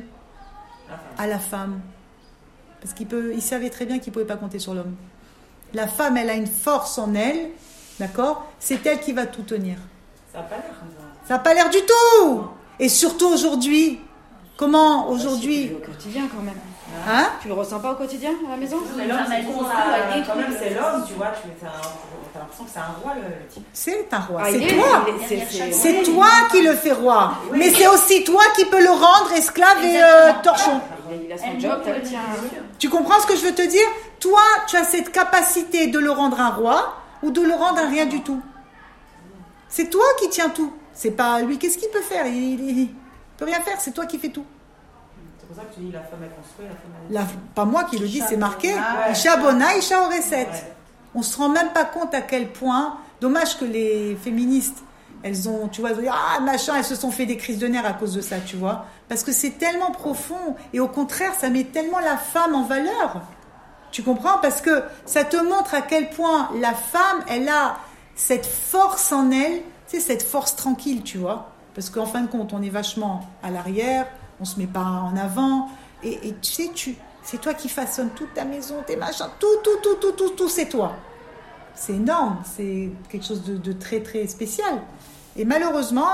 Speaker 2: À la femme. Parce qu'il savait très bien qu'il ne pouvait pas compter sur l'homme. La femme, elle a une force en elle, d'accord? C'est elle qui va tout tenir.
Speaker 1: Ça n'a pas l'air comme ça.
Speaker 2: Ça n'a pas l'air du tout. Et surtout aujourd'hui. Comment aujourd'hui?
Speaker 6: Au quotidien quand même.
Speaker 2: Hein?
Speaker 6: Tu le ressens pas au quotidien à la maison?
Speaker 1: Mais l'homme, quand même, c'est l'homme, tu vois. T'as l'impression que c'est un roi, le type.
Speaker 2: C'est un roi.
Speaker 6: Ah,
Speaker 2: c'est toi. C'est toi qui le fais roi.
Speaker 1: Oui.
Speaker 2: Mais c'est aussi toi qui peux le rendre esclave et torchon.
Speaker 6: Il a son job, t'as le tien.
Speaker 2: Tu comprends ce que je veux te dire? Toi, tu as cette capacité de le rendre un roi ou de le rendre un rien du tout. C'est toi qui tiens tout. C'est pas lui. Qu'est-ce qu'il peut faire? Il peut rien faire. C'est toi qui fais tout.
Speaker 1: C'est pour ça que tu dis la femme est construite, la femme est...
Speaker 2: Pas moi qui le dis, c'est marqué. Isha bona, Isha oreset. On se rend même pas compte à quel point. Dommage que les féministes, elles ont, tu vois, elles se sont fait des crises de nerfs à cause de ça, tu vois. Parce que c'est tellement profond et au contraire, ça met tellement la femme en valeur. Tu comprends? Parce que ça te montre à quel point la femme, elle a cette force en elle, tu sais, cette force tranquille, tu vois. Parce qu'en fin de compte, on est vachement à l'arrière, on se met pas en avant. Et tu sais, c'est toi qui façonnes toute ta maison, tes machins, tout, c'est toi. C'est énorme, c'est quelque chose de très, très spécial. Et malheureusement,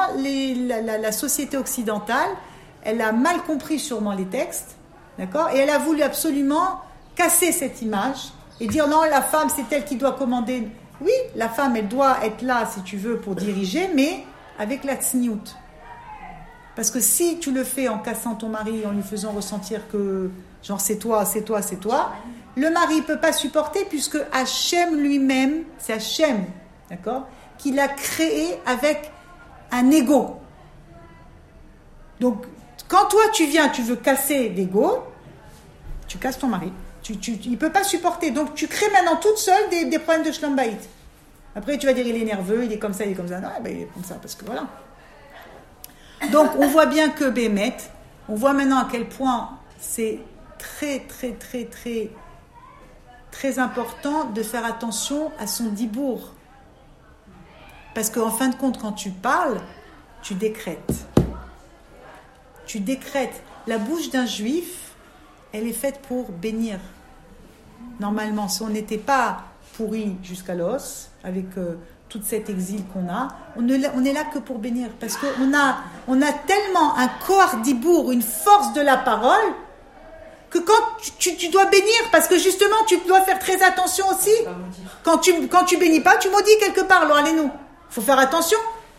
Speaker 2: la société occidentale, elle a mal compris sûrement les textes, d'accord? Et elle a voulu absolument casser cette image et dire non, la femme, c'est elle qui doit commander. Oui, la femme, elle doit être là, si tu veux, pour diriger, mais avec la tsniout. Parce que si tu le fais en cassant ton mari, en lui faisant ressentir que, genre, c'est toi, le mari ne peut pas supporter puisque Hachem lui-même, c'est Hachem, d'accord, qui l'a créé avec un ego. Donc, quand toi, tu viens, tu veux casser l'ego, tu casses ton mari. Il ne peut pas supporter. Donc, tu crées maintenant toute seule des problèmes de shalom bayit. Après, tu vas dire, il est nerveux, il est comme ça. Non, ben, il est comme ça, parce que voilà. Donc, on voit bien que Bémet, on voit maintenant à quel point c'est très, très, très, très, très important de faire attention à son dibour. Parce qu'en fin de compte, quand tu parles, tu décrètes. Tu décrètes. La bouche d'un juif, elle est faite pour bénir. Normalement, si on n'était pas pourri jusqu'à l'os, avec tout cet exil qu'on a, on est là que pour bénir. Parce qu'on a tellement un corps dibour, une force de la parole, que quand tu dois bénir, parce que justement, tu dois faire très attention aussi. Quand tu bénis pas, tu maudis quelque part. Alors, allez-nous. Il faut faire attention.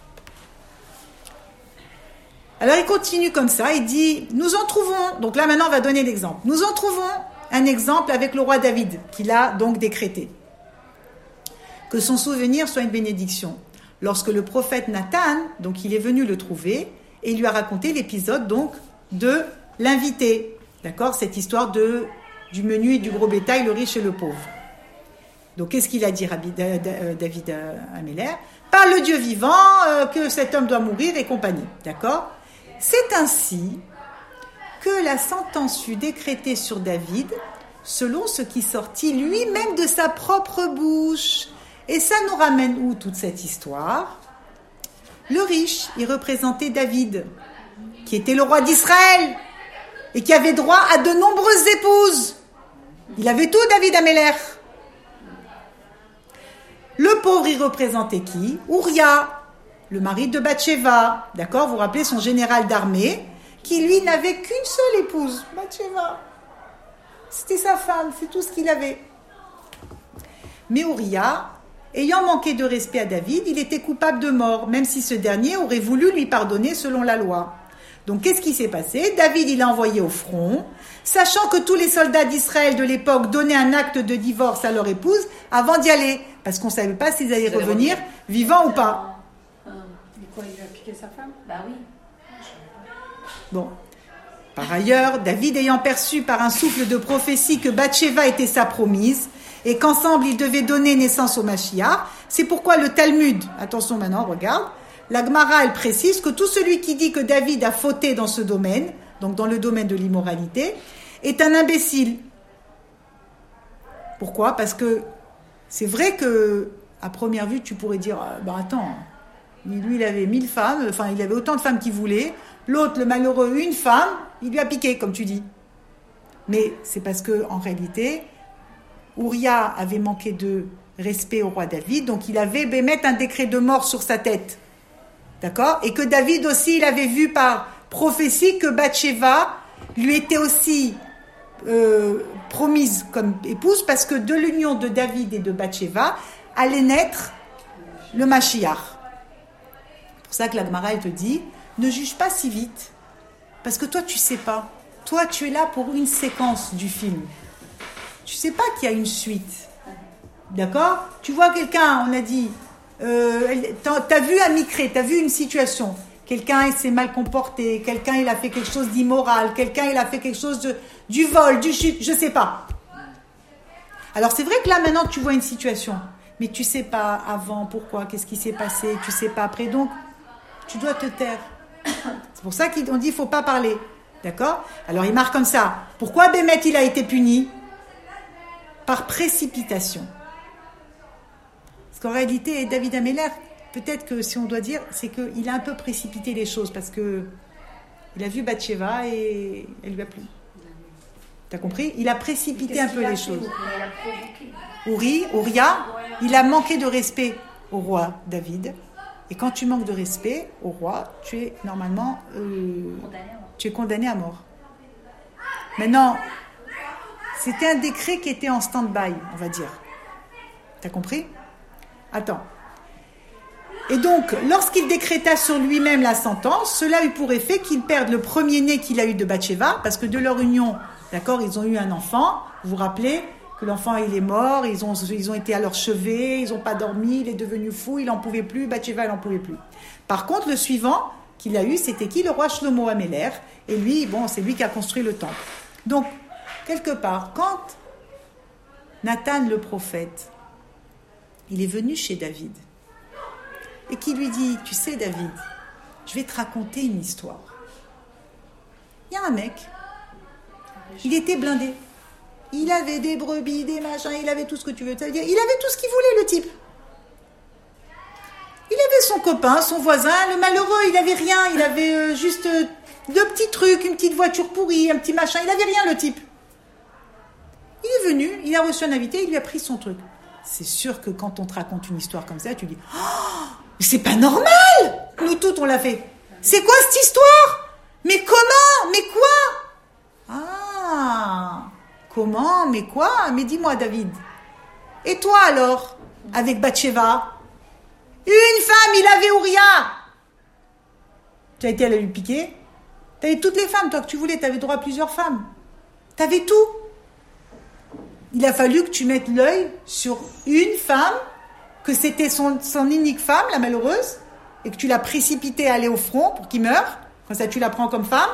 Speaker 2: Alors, il continue comme ça. Il dit, nous en trouvons... Donc là, maintenant, on va donner l'exemple. Nous en trouvons un exemple avec le roi David, qu'il a donc décrété. Que son souvenir soit une bénédiction. Lorsque le prophète Nathan, donc il est venu le trouver, et il lui a raconté l'épisode donc de l'invité. D'accord? Cette histoire du menu et du gros bétail, le riche et le pauvre. Donc qu'est-ce qu'il a dit David Améler? Par le Dieu vivant, que cet homme doit mourir et compagnie. D'accord? C'est ainsi que la sentence fut décrétée sur David selon ce qui sortit lui-même de sa propre bouche. Et ça nous ramène où toute cette histoire? Le riche, il représentait David, qui était le roi d'Israël et qui avait droit à de nombreuses épouses. Il avait tout, David Améler. Le pauvre, il représentait qui? Uria, le mari de Bathsheba, d'accord? Vous vous rappelez, son général d'armée, qui lui n'avait qu'une seule épouse, Bathsheba. C'était sa femme, c'est tout ce qu'il avait. Mais Uria, ayant manqué de respect à David, il était coupable de mort, même si ce dernier aurait voulu lui pardonner selon la loi. Donc, qu'est-ce qui s'est passé? David, il a envoyé au front, sachant que tous les soldats d'Israël de l'époque donnaient un acte de divorce à leur épouse avant d'y aller, parce qu'on ne savait pas s'ils allaient revenir vivants ou pas.
Speaker 3: Et quoi, il a piqué sa femme?
Speaker 5: Bah oui.
Speaker 2: Bon. Par ailleurs, David ayant perçu par un souffle de prophétie que Bathsheba était sa promise et qu'ensemble ils devaient donner naissance au Mashiach, c'est pourquoi le Talmud, attention maintenant, regarde, la Gemara, elle précise que tout celui qui dit que David a fauté dans ce domaine, donc dans le domaine de l'immoralité, est un imbécile. Pourquoi? Parce que c'est vrai que à première vue, tu pourrais dire, attends, lui il avait 1000 femmes, enfin il avait autant de femmes qu'il voulait, l'autre, le malheureux, une femme, il lui a piqué, comme tu dis. Mais c'est parce que en réalité, Uria avait manqué de respect au roi David, donc il avait mettre un décret de mort sur sa tête. D'accord? Et que David aussi, il avait vu par prophétie que Bathsheba lui était aussi promise comme épouse, parce que de l'union de David et de Bathsheba allait naître le Mashiach. C'est pour ça que la Gemara, elle te dit, ne juge pas si vite, parce que toi, tu sais pas. Toi, tu es là pour une séquence du film. Tu sais pas qu'il y a une suite. D'accord? Tu vois quelqu'un, on a dit, t'as vu un micré, t'as vu une situation. Quelqu'un, il s'est mal comporté, quelqu'un, il a fait quelque chose d'immoral, quelqu'un, il a fait quelque chose du vol, du chute, je sais pas. Alors, c'est vrai que là, maintenant, tu vois une situation, mais tu sais pas avant, pourquoi, qu'est-ce qui s'est passé, tu sais pas après, donc, tu dois te taire. C'est pour ça qu'on dit, il faut pas parler. D'accord? Alors, il marque comme ça. Pourquoi Bémet, il a été puni? Par précipitation. Parce qu'en réalité, David Améler, peut-être que si on doit dire, c'est qu'il a un peu précipité les choses, parce que il a vu Bathsheba et elle lui a plu. T'as compris? Il a précipité un peu les choses. Uria, il a manqué de respect au roi David. Et quand tu manques de respect au roi, tu es normalement condamné à mort. Maintenant, c'était un décret qui était en stand-by, on va dire. T'as compris? Attends. Et donc, lorsqu'il décréta sur lui-même la sentence, cela eut pour effet qu'il perde le premier-né qu'il a eu de Bathsheba, parce que de leur union, d'accord, ils ont eu un enfant. Vous vous rappelez que l'enfant, il est mort, ils ont été à leur chevet, ils n'ont pas dormi, il est devenu fou, il n'en pouvait plus, Bathsheba, elle n'en pouvait plus. Par contre, le suivant qu'il a eu, c'était qui? Le roi Shlomo Améler. Et lui, c'est lui qui a construit le temple. Donc, quelque part, quand Nathan le prophète, il est venu chez David, et qui lui dit, tu sais David, je vais te raconter une histoire. Il y a un mec, il était blindé. Il avait des brebis, des machins, il avait tout ce que tu veux. Ça veut dire, il avait tout ce qu'il voulait, le type. Il avait son copain, son voisin, le malheureux, il avait rien. Il avait juste deux petits trucs, une petite voiture pourrie, un petit machin. Il avait rien, le type. Il est venu, il a reçu un invité, il lui a pris son truc. C'est sûr que quand on te raconte une histoire comme ça, tu dis « Oh, mais c'est pas normal !» Nous toutes, on l'a fait. C'est quoi cette histoire? Mais comment? Mais quoi? Ah, comment? Mais quoi? Mais dis-moi, David. Et toi alors, avec Bathsheba? Une femme, il avait Uria. Tu as été allé lui piquer? Tu avais toutes les femmes, toi, que tu voulais. Tu avais droit à plusieurs femmes. Tu avais tout. Il a fallu que tu mettes l'œil sur une femme, que c'était son unique femme, la malheureuse, et que tu l'as précipitée à aller au front pour qu'il meure. Comme ça, tu la prends comme femme.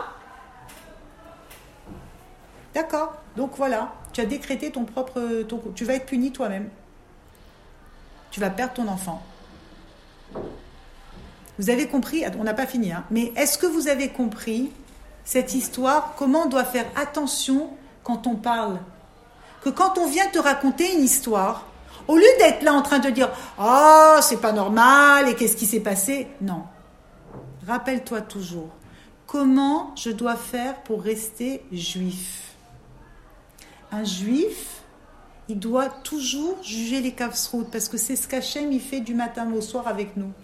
Speaker 2: D'accord. Donc voilà, tu as décrété tu vas être puni toi-même. Tu vas perdre ton enfant. Vous avez compris? On n'a pas fini, hein. Mais est-ce que vous avez compris cette histoire, comment on doit faire attention quand on parle. Que quand on vient te raconter une histoire, au lieu d'être là en train de dire « Oh, c'est pas normal, et qu'est-ce qui s'est passé ?» Non. Rappelle-toi toujours, comment je dois faire pour rester juif? Un juif, il doit toujours juger les kafsrout, parce que c'est ce qu'Hachem il fait du matin au soir avec nous.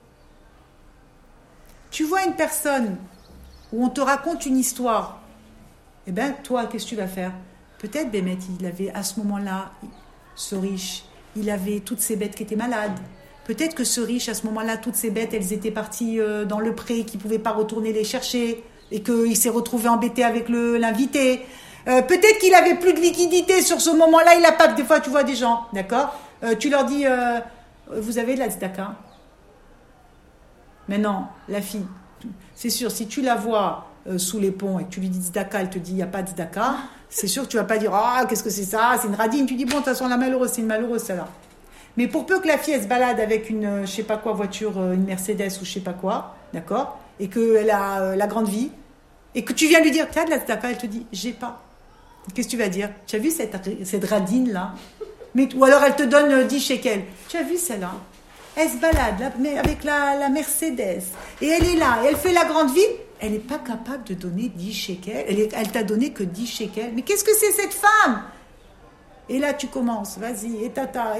Speaker 2: Tu vois une personne où on te raconte une histoire, eh bien, toi, qu'est-ce que tu vas faire? Peut-être, Bémet, il avait à ce moment-là, ce riche, il avait toutes ses bêtes qui étaient malades. Peut-être que ce riche, à ce moment-là, toutes ses bêtes, elles étaient parties dans le pré, qu'il ne pouvait pas retourner les chercher, et qu'il s'est retrouvé embêté avec l'invité. Peut-être qu'il avait plus de liquidité sur ce moment-là, il n'a pas. Des fois, tu vois des gens, d'accord? Tu leur dis, vous avez de la tzedaka? Mais non, la fille, c'est sûr, si tu la vois sous les ponts et que tu lui dis tzedaka, elle te dit, il n'y a pas de tzedaka, c'est sûr que tu ne vas pas dire, ah, qu'est-ce que c'est ça? C'est une radine. Tu dis, bon, de toute façon, la malheureuse, c'est une malheureuse, celle-là. Mais pour peu que la fille, elle se balade avec une, je sais pas quoi, voiture, une Mercedes ou je sais pas quoi, d'accord? Et qu'elle a la grande vie, et que tu viens lui dire, tu as de la tzedaka, elle te dit, j'ai pas. Qu'est-ce que tu vas dire? Tu as vu cette radine-là? Ou alors elle te donne 10 shekels. Tu as vu celle-là? Elle se balade là, mais avec la Mercedes. Et elle est là, et elle fait la grande vie. Elle n'est pas capable de donner 10 shekels. Elle t'a donné que 10 shekels. Mais qu'est-ce que c'est cette femme? Et là tu commences, vas-y, et tata.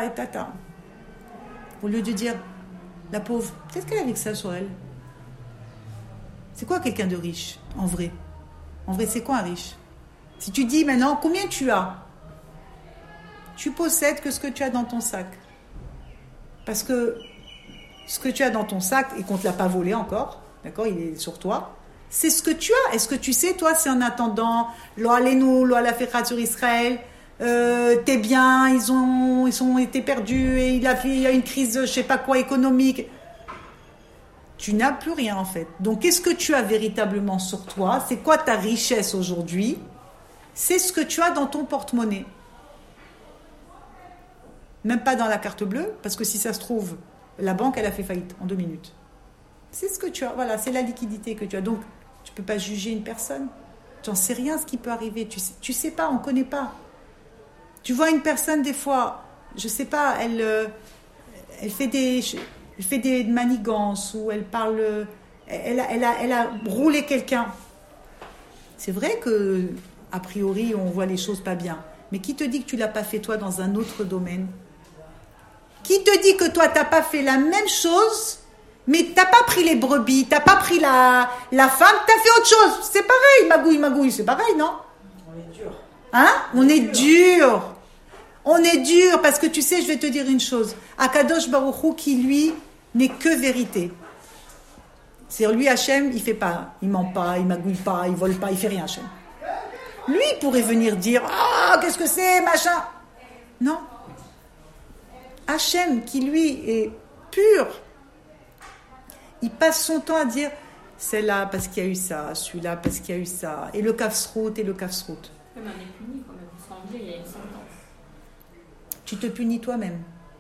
Speaker 2: Au lieu de dire, la pauvre, peut-être qu'elle avait que ça sur elle. C'est quoi quelqu'un de riche, en vrai? En vrai, c'est quoi un riche? Si tu dis maintenant, combien tu as? Tu possèdes que ce que tu as dans ton sac. Parce que ce que tu as dans ton sac, et qu'on ne te l'a pas volé encore, d'accord, il est sur toi, c'est ce que tu as. Est-ce que tu sais, toi, c'est en attendant, lo alenu, lo alafecha sur Israël, tes biens, ils ont été perdus, et il y a une crise, je sais pas quoi, économique. Tu n'as plus rien, en fait. Donc, qu'est-ce que tu as véritablement sur toi? C'est quoi ta richesse aujourd'hui? C'est ce que tu as dans ton porte-monnaie. Même pas dans la carte bleue, parce que si ça se trouve, la banque, elle a fait faillite en 2 minutes. C'est ce que tu as, voilà, c'est la liquidité que tu as. Donc, tu ne peux pas juger une personne. Tu n'en sais rien ce qui peut arriver. Tu sais pas, on ne connaît pas. Tu vois une personne, des fois, je ne sais pas, elle fait des manigances, ou elle parle, elle a roulé quelqu'un. C'est vrai que a priori, on voit les choses pas bien. Mais qui te dit que tu l'as pas fait toi dans un autre domaine? Qui te dit que toi, t'as pas fait la même chose, mais t'as pas pris les brebis, t'as pas pris la femme, t'as fait autre chose? C'est pareil, magouille, c'est pareil, non?
Speaker 1: On est dur.
Speaker 2: Hein? On est dur. On est dur, parce que tu sais, je vais te dire une chose. Akadosh Baruch Hu, qui lui, n'est que vérité. C'est-à-dire, lui, Hachem, il fait pas, il ment pas, il magouille pas, il vole pas, il fait rien, Hachem. Lui, il pourrait venir dire « Ah, qu'est-ce que c'est, machin ?» Non. Hachem, qui lui est pur, il passe son temps à dire « Celle-là, parce qu'il y a eu ça, celui-là, parce qu'il y a eu ça, et le kafsrout, et le kafsrout. »
Speaker 4: Mais on est puni quand même. Sans dire, il y a une sentence.
Speaker 2: Tu te punis toi-même.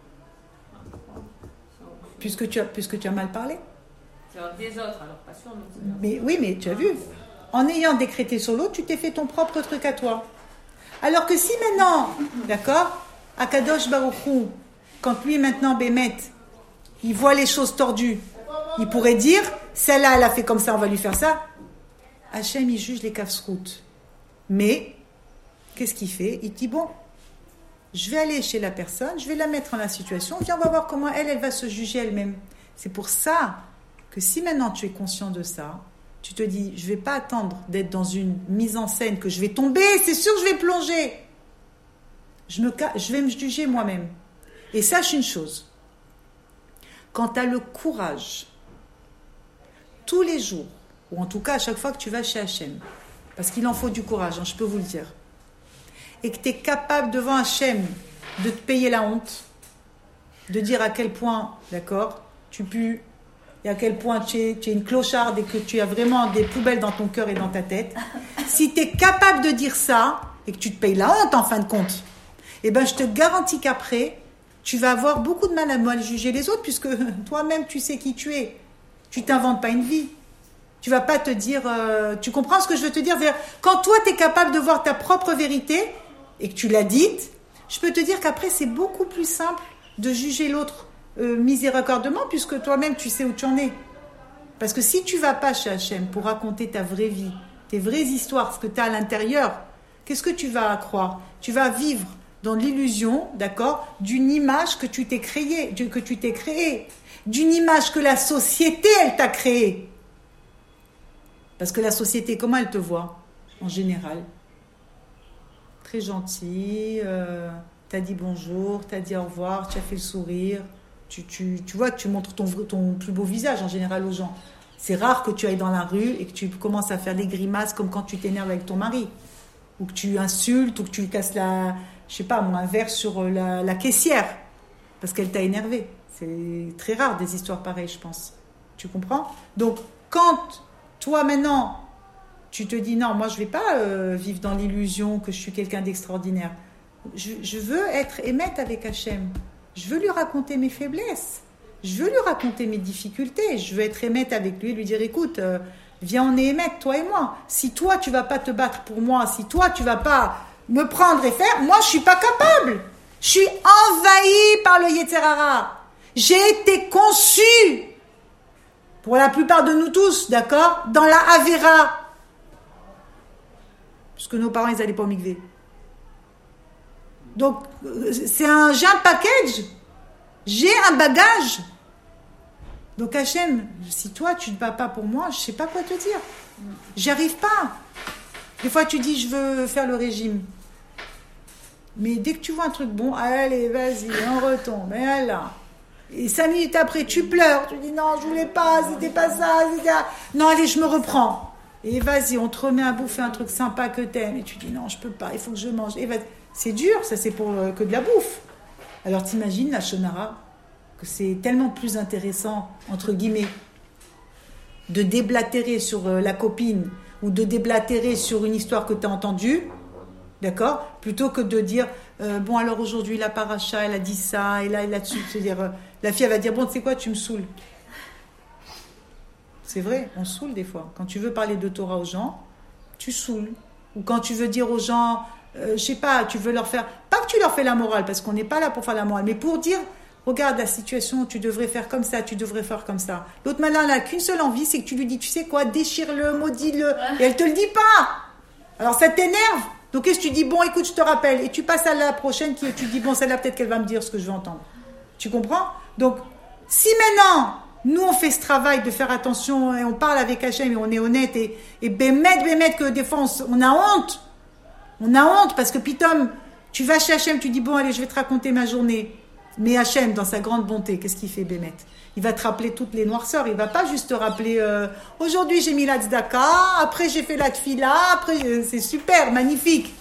Speaker 2: Puisque tu as mal parlé.
Speaker 4: C'est des autres, alors pas sur nous.
Speaker 2: Mais oui, mais tu as vu. En ayant décrété sur l'autre, tu t'es fait ton propre truc à toi. Alors que si maintenant, d'accord, Akadosh Baruch Hu, quand lui maintenant, Bémet, il voit les choses tordues, il pourrait dire, celle-là, elle a fait comme ça, on va lui faire ça. Hachem, il juge les kafsrout. Mais, qu'est-ce qu'il fait? Il dit, bon, je vais aller chez la personne, je vais la mettre dans la situation, viens, on va voir comment elle va se juger elle-même. C'est pour ça que si maintenant tu es conscient de ça, tu te dis, je ne vais pas attendre d'être dans une mise en scène, que je vais tomber, c'est sûr que je vais plonger. Je vais me juger moi-même. Et sache une chose, quand tu as le courage, tous les jours, ou en tout cas à chaque fois que tu vas chez Hachem, parce qu'il en faut du courage, je peux vous le dire, et que tu es capable devant Hachem de te payer la honte, de dire à quel point, d'accord, tu pues, et à quel point tu es une clocharde et que tu as vraiment des poubelles dans ton cœur et dans ta tête. Si tu es capable de dire ça et que tu te payes la honte en fin de compte, eh ben je te garantis qu'après, tu vas avoir beaucoup de mal à juger les autres puisque toi-même tu sais qui tu es. Tu t'inventes pas une vie. Tu vas pas te dire... tu comprends ce que je veux te dire? C'est-à-dire, quand toi, tu es capable de voir ta propre vérité et que tu l'as dite, je peux te dire qu'après, c'est beaucoup plus simple de juger l'autre miséricordement puisque toi-même, tu sais où tu en es. Parce que si tu vas pas chez Hachem pour raconter ta vraie vie, tes vraies histoires, ce que tu as à l'intérieur, qu'est-ce que tu vas croire? Tu vas vivre dans l'illusion, d'accord, d'une image que tu t'es créée, d'une image que la société, elle t'a créée. Parce que la société, comment elle te voit, en général? Très gentil, t'as dit bonjour, t'as dit au revoir, tu as fait le sourire. Tu vois que tu montres ton plus beau visage, en général, aux gens. C'est rare que tu ailles dans la rue et que tu commences à faire des grimaces comme quand tu t'énerves avec ton mari. Ou que tu insultes, ou que tu casses un verre sur la caissière. Parce qu'elle t'a énervé. C'est très rare des histoires pareilles, je pense. Tu comprends? Donc, quand toi, maintenant, tu te dis, non, moi, je ne vais pas vivre dans l'illusion que je suis quelqu'un d'extraordinaire. Je veux être émette avec Hachem. Je veux lui raconter mes faiblesses. Je veux lui raconter mes difficultés. Je veux être émette avec lui et lui dire, écoute, viens, on est émette, toi et moi. Si toi, tu ne vas pas te battre pour moi, si toi, tu ne vas pas me prendre et faire, moi, je ne suis pas capable. Je suis envahie par le Yetzer Hara. J'ai été conçue, pour la plupart de nous tous, d'accord, dans la Avera. Parce que nos parents, ils n'allaient pas au mikvé. Donc, j'ai un package. J'ai un bagage. Donc, Hachem, si toi, tu ne te bats pas pour moi, je ne sais pas quoi te dire. J'y arrive pas. Des fois, tu dis, je veux faire le régime. Mais dès que tu vois un truc bon, allez, vas-y, on retombe. Et là. Et 5 minutes après, tu pleures. Tu dis, non, je voulais pas, c'était pas ça. Non, allez, je me reprends. Et vas-y, on te remet à bouffer un truc sympa que t'aimes. Et tu dis, non, je peux pas, il faut que je mange. Et vas-y. C'est dur, ça, c'est pour que de la bouffe. Alors, t'imagines la shonara, que c'est tellement plus intéressant, entre guillemets, de déblatérer sur la copine ou de déblatérer sur une histoire que tu as entendue, d'accord, plutôt que de dire bon, alors aujourd'hui, la paracha, elle a dit ça, et là, là-dessus, c'est-à-dire, la fille, elle va dire bon, tu sais quoi, tu me saoules. C'est vrai, on saoule des fois. Quand tu veux parler de Torah aux gens, tu saoules. Ou quand tu veux dire aux gens, je sais pas, tu veux leur faire, pas que tu leur fais la morale, parce qu'on n'est pas là pour faire la morale, mais pour dire, regarde la situation, tu devrais faire comme ça, tu devrais faire comme ça. L'autre malin, elle n'a qu'une seule envie, c'est que tu lui dis, tu sais quoi, déchire-le, maudis-le, et elle te le dit pas. Alors ça t'énerve. Donc qu'est-ce que tu dis? Bon, écoute, je te rappelle, et tu passes à la prochaine, tu dis, bon, celle-là, peut-être qu'elle va me dire ce que je veux entendre. Tu comprends? Donc, si maintenant, nous, on fait ce travail de faire attention, et on parle avec Hachem, et on est honnête, et bémet, que des fois, on a honte. On a honte, parce que pitom, tu vas chez Hachem, tu dis, bon, allez, je vais te raconter ma journée. Mais Hachem, dans sa grande bonté, qu'est-ce qu'il fait, Bémet? Il va te rappeler toutes les noirceurs. Il va pas juste te rappeler aujourd'hui j'ai mis la tzedaka, après j'ai fait la tfila, après c'est super, magnifique.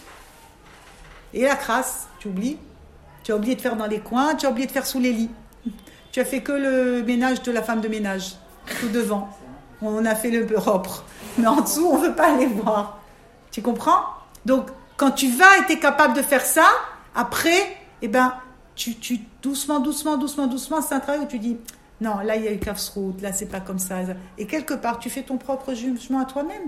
Speaker 2: Et la crasse, tu oublies. Tu as oublié de faire dans les coins, tu as oublié de faire sous les lits. Tu as fait que le ménage de la femme de ménage, tout devant. On a fait le propre. Mais en dessous, on veut pas aller voir. Tu comprends? Donc, quand tu vas et tu es capable de faire ça, après, eh ben, tu doucement, c'est un travail où tu dis, non, là, il y a eu Kafsrout, là, c'est pas comme ça. Et quelque part, tu fais ton propre jugement à toi-même.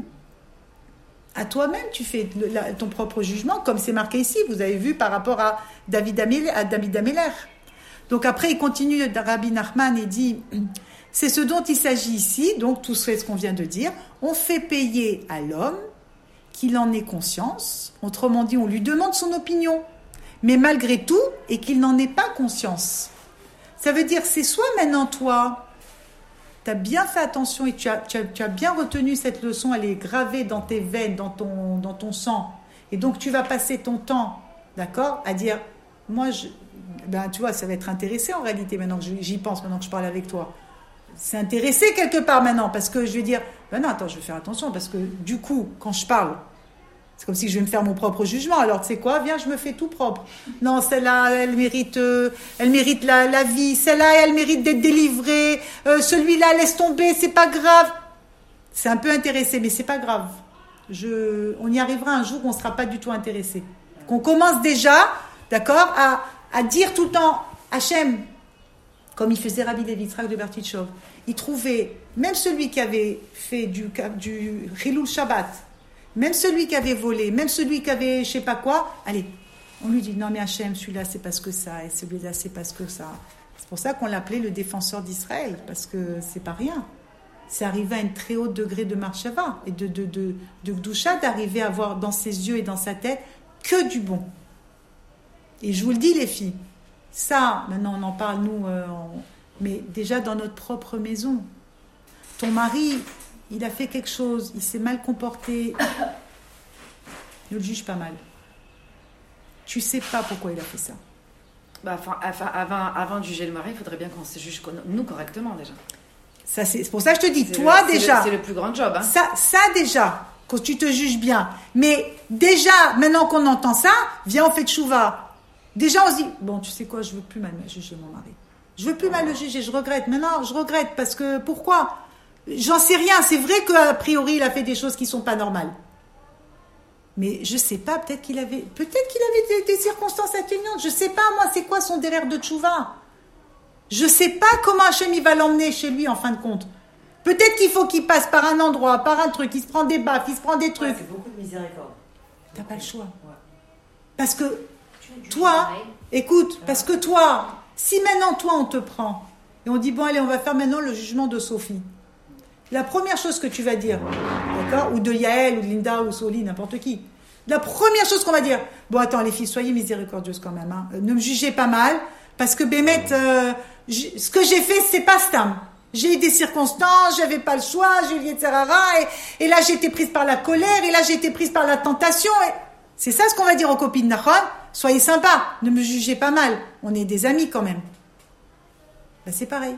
Speaker 2: À toi-même, tu fais ton propre jugement, comme c'est marqué ici, vous avez vu, par rapport à David Améler. Donc après, il continue, Rabbi Nachman, et dit, c'est ce dont il s'agit ici, donc tout ce qu'on vient de dire, on fait payer à l'homme qu'il en ait conscience, autrement dit, on lui demande son opinion, mais malgré tout, et qu'il n'en ait pas conscience. Ça veut dire, c'est soit maintenant toi, tu as bien fait attention et tu as bien retenu cette leçon, elle est gravée dans tes veines, dans ton sang, et donc tu vas passer ton temps, d'accord, à dire, moi, tu vois, ça va être intéressé en réalité, maintenant que j'y pense, maintenant que je parle avec toi. C'est intéressé quelque part maintenant, parce que je vais dire, non, attends, je vais faire attention, parce que du coup, quand je parle, c'est comme si je vais me faire mon propre jugement. Alors, tu sais quoi? Viens, je me fais tout propre. Non, celle-là, elle mérite la vie. Celle-là, elle mérite d'être délivrée. Celui-là, laisse tomber, c'est pas grave. C'est un peu intéressé, mais c'est pas grave. On y arrivera un jour où on ne sera pas du tout intéressé. Qu'on commence déjà, d'accord, à dire tout le temps, Hachem, comme il faisait Rabbi Levi Yitzhak de Bertichov. il trouvait, même celui qui avait fait du Chilul Shabbat, même celui qui avait volé, même celui qui avait je sais pas quoi, allez, on lui dit non mais Hachem, celui-là c'est parce que ça, et celui-là c'est parce que ça. C'est pour ça qu'on l'appelait le défenseur d'Israël, parce que c'est pas rien. C'est arrivé à un très haut degré de marshava et de Gdusha, d'arriver à voir dans ses yeux et dans sa tête que du bon. Et je vous le dis les filles, ça, maintenant on en parle nous, mais déjà dans notre propre maison. Ton mari, il a fait quelque chose, il s'est mal comporté, ne le juge pas mal. Tu sais pas pourquoi il a fait ça.
Speaker 6: Avant de juger le mari, il faudrait bien qu'on se juge nous correctement déjà.
Speaker 2: Ça, c'est pour ça que je te dis, toi déjà.
Speaker 6: C'est le plus grand job. Hein.
Speaker 2: Ça déjà, quand tu te juges bien. Mais déjà, maintenant qu'on entend ça, viens, on fait tchouva. Déjà, on se dit, bon, tu sais quoi, je veux plus mal juger mon mari. Je veux plus mal le juger, je regrette. Maintenant, je regrette parce que, pourquoi ? J'en sais rien. C'est vrai qu'a priori, il a fait des choses qui sont pas normales. Mais je sais pas, peut-être qu'il avait des circonstances atténuantes. Je sais pas, moi, c'est quoi son derrière de tchouva ? Je sais pas comment Hachem il va l'emmener chez lui en fin de compte. Peut-être qu'il faut qu'il passe par un endroit, par un truc, il se prend des baffes, il se prend des trucs.
Speaker 1: Ouais, c'est beaucoup de miséricorde.
Speaker 2: T'as pas le choix.
Speaker 1: Ouais.
Speaker 2: Parce que toi, écoute, parce que toi, si maintenant toi on te prend et on dit bon allez on va faire maintenant le jugement de Sophie. La première chose que tu vas dire, d'accord, ou de Yael ou de Linda ou Soli, n'importe qui. La première chose qu'on va dire, bon attends les filles, soyez miséricordieuses quand même, hein. Ne me jugez pas mal. Parce que Bémet, ce que j'ai fait, c'est pas stam. J'ai eu des circonstances, j'avais pas le choix, j'ai eu l'Yetzerara, et là j'ai été prise par la colère, et là j'ai été prise par la tentation. Et... C'est ça ce qu'on va dire aux copines Nachon. Soyez sympas, ne me jugez pas mal. On est des amis quand même. Ben, c'est pareil.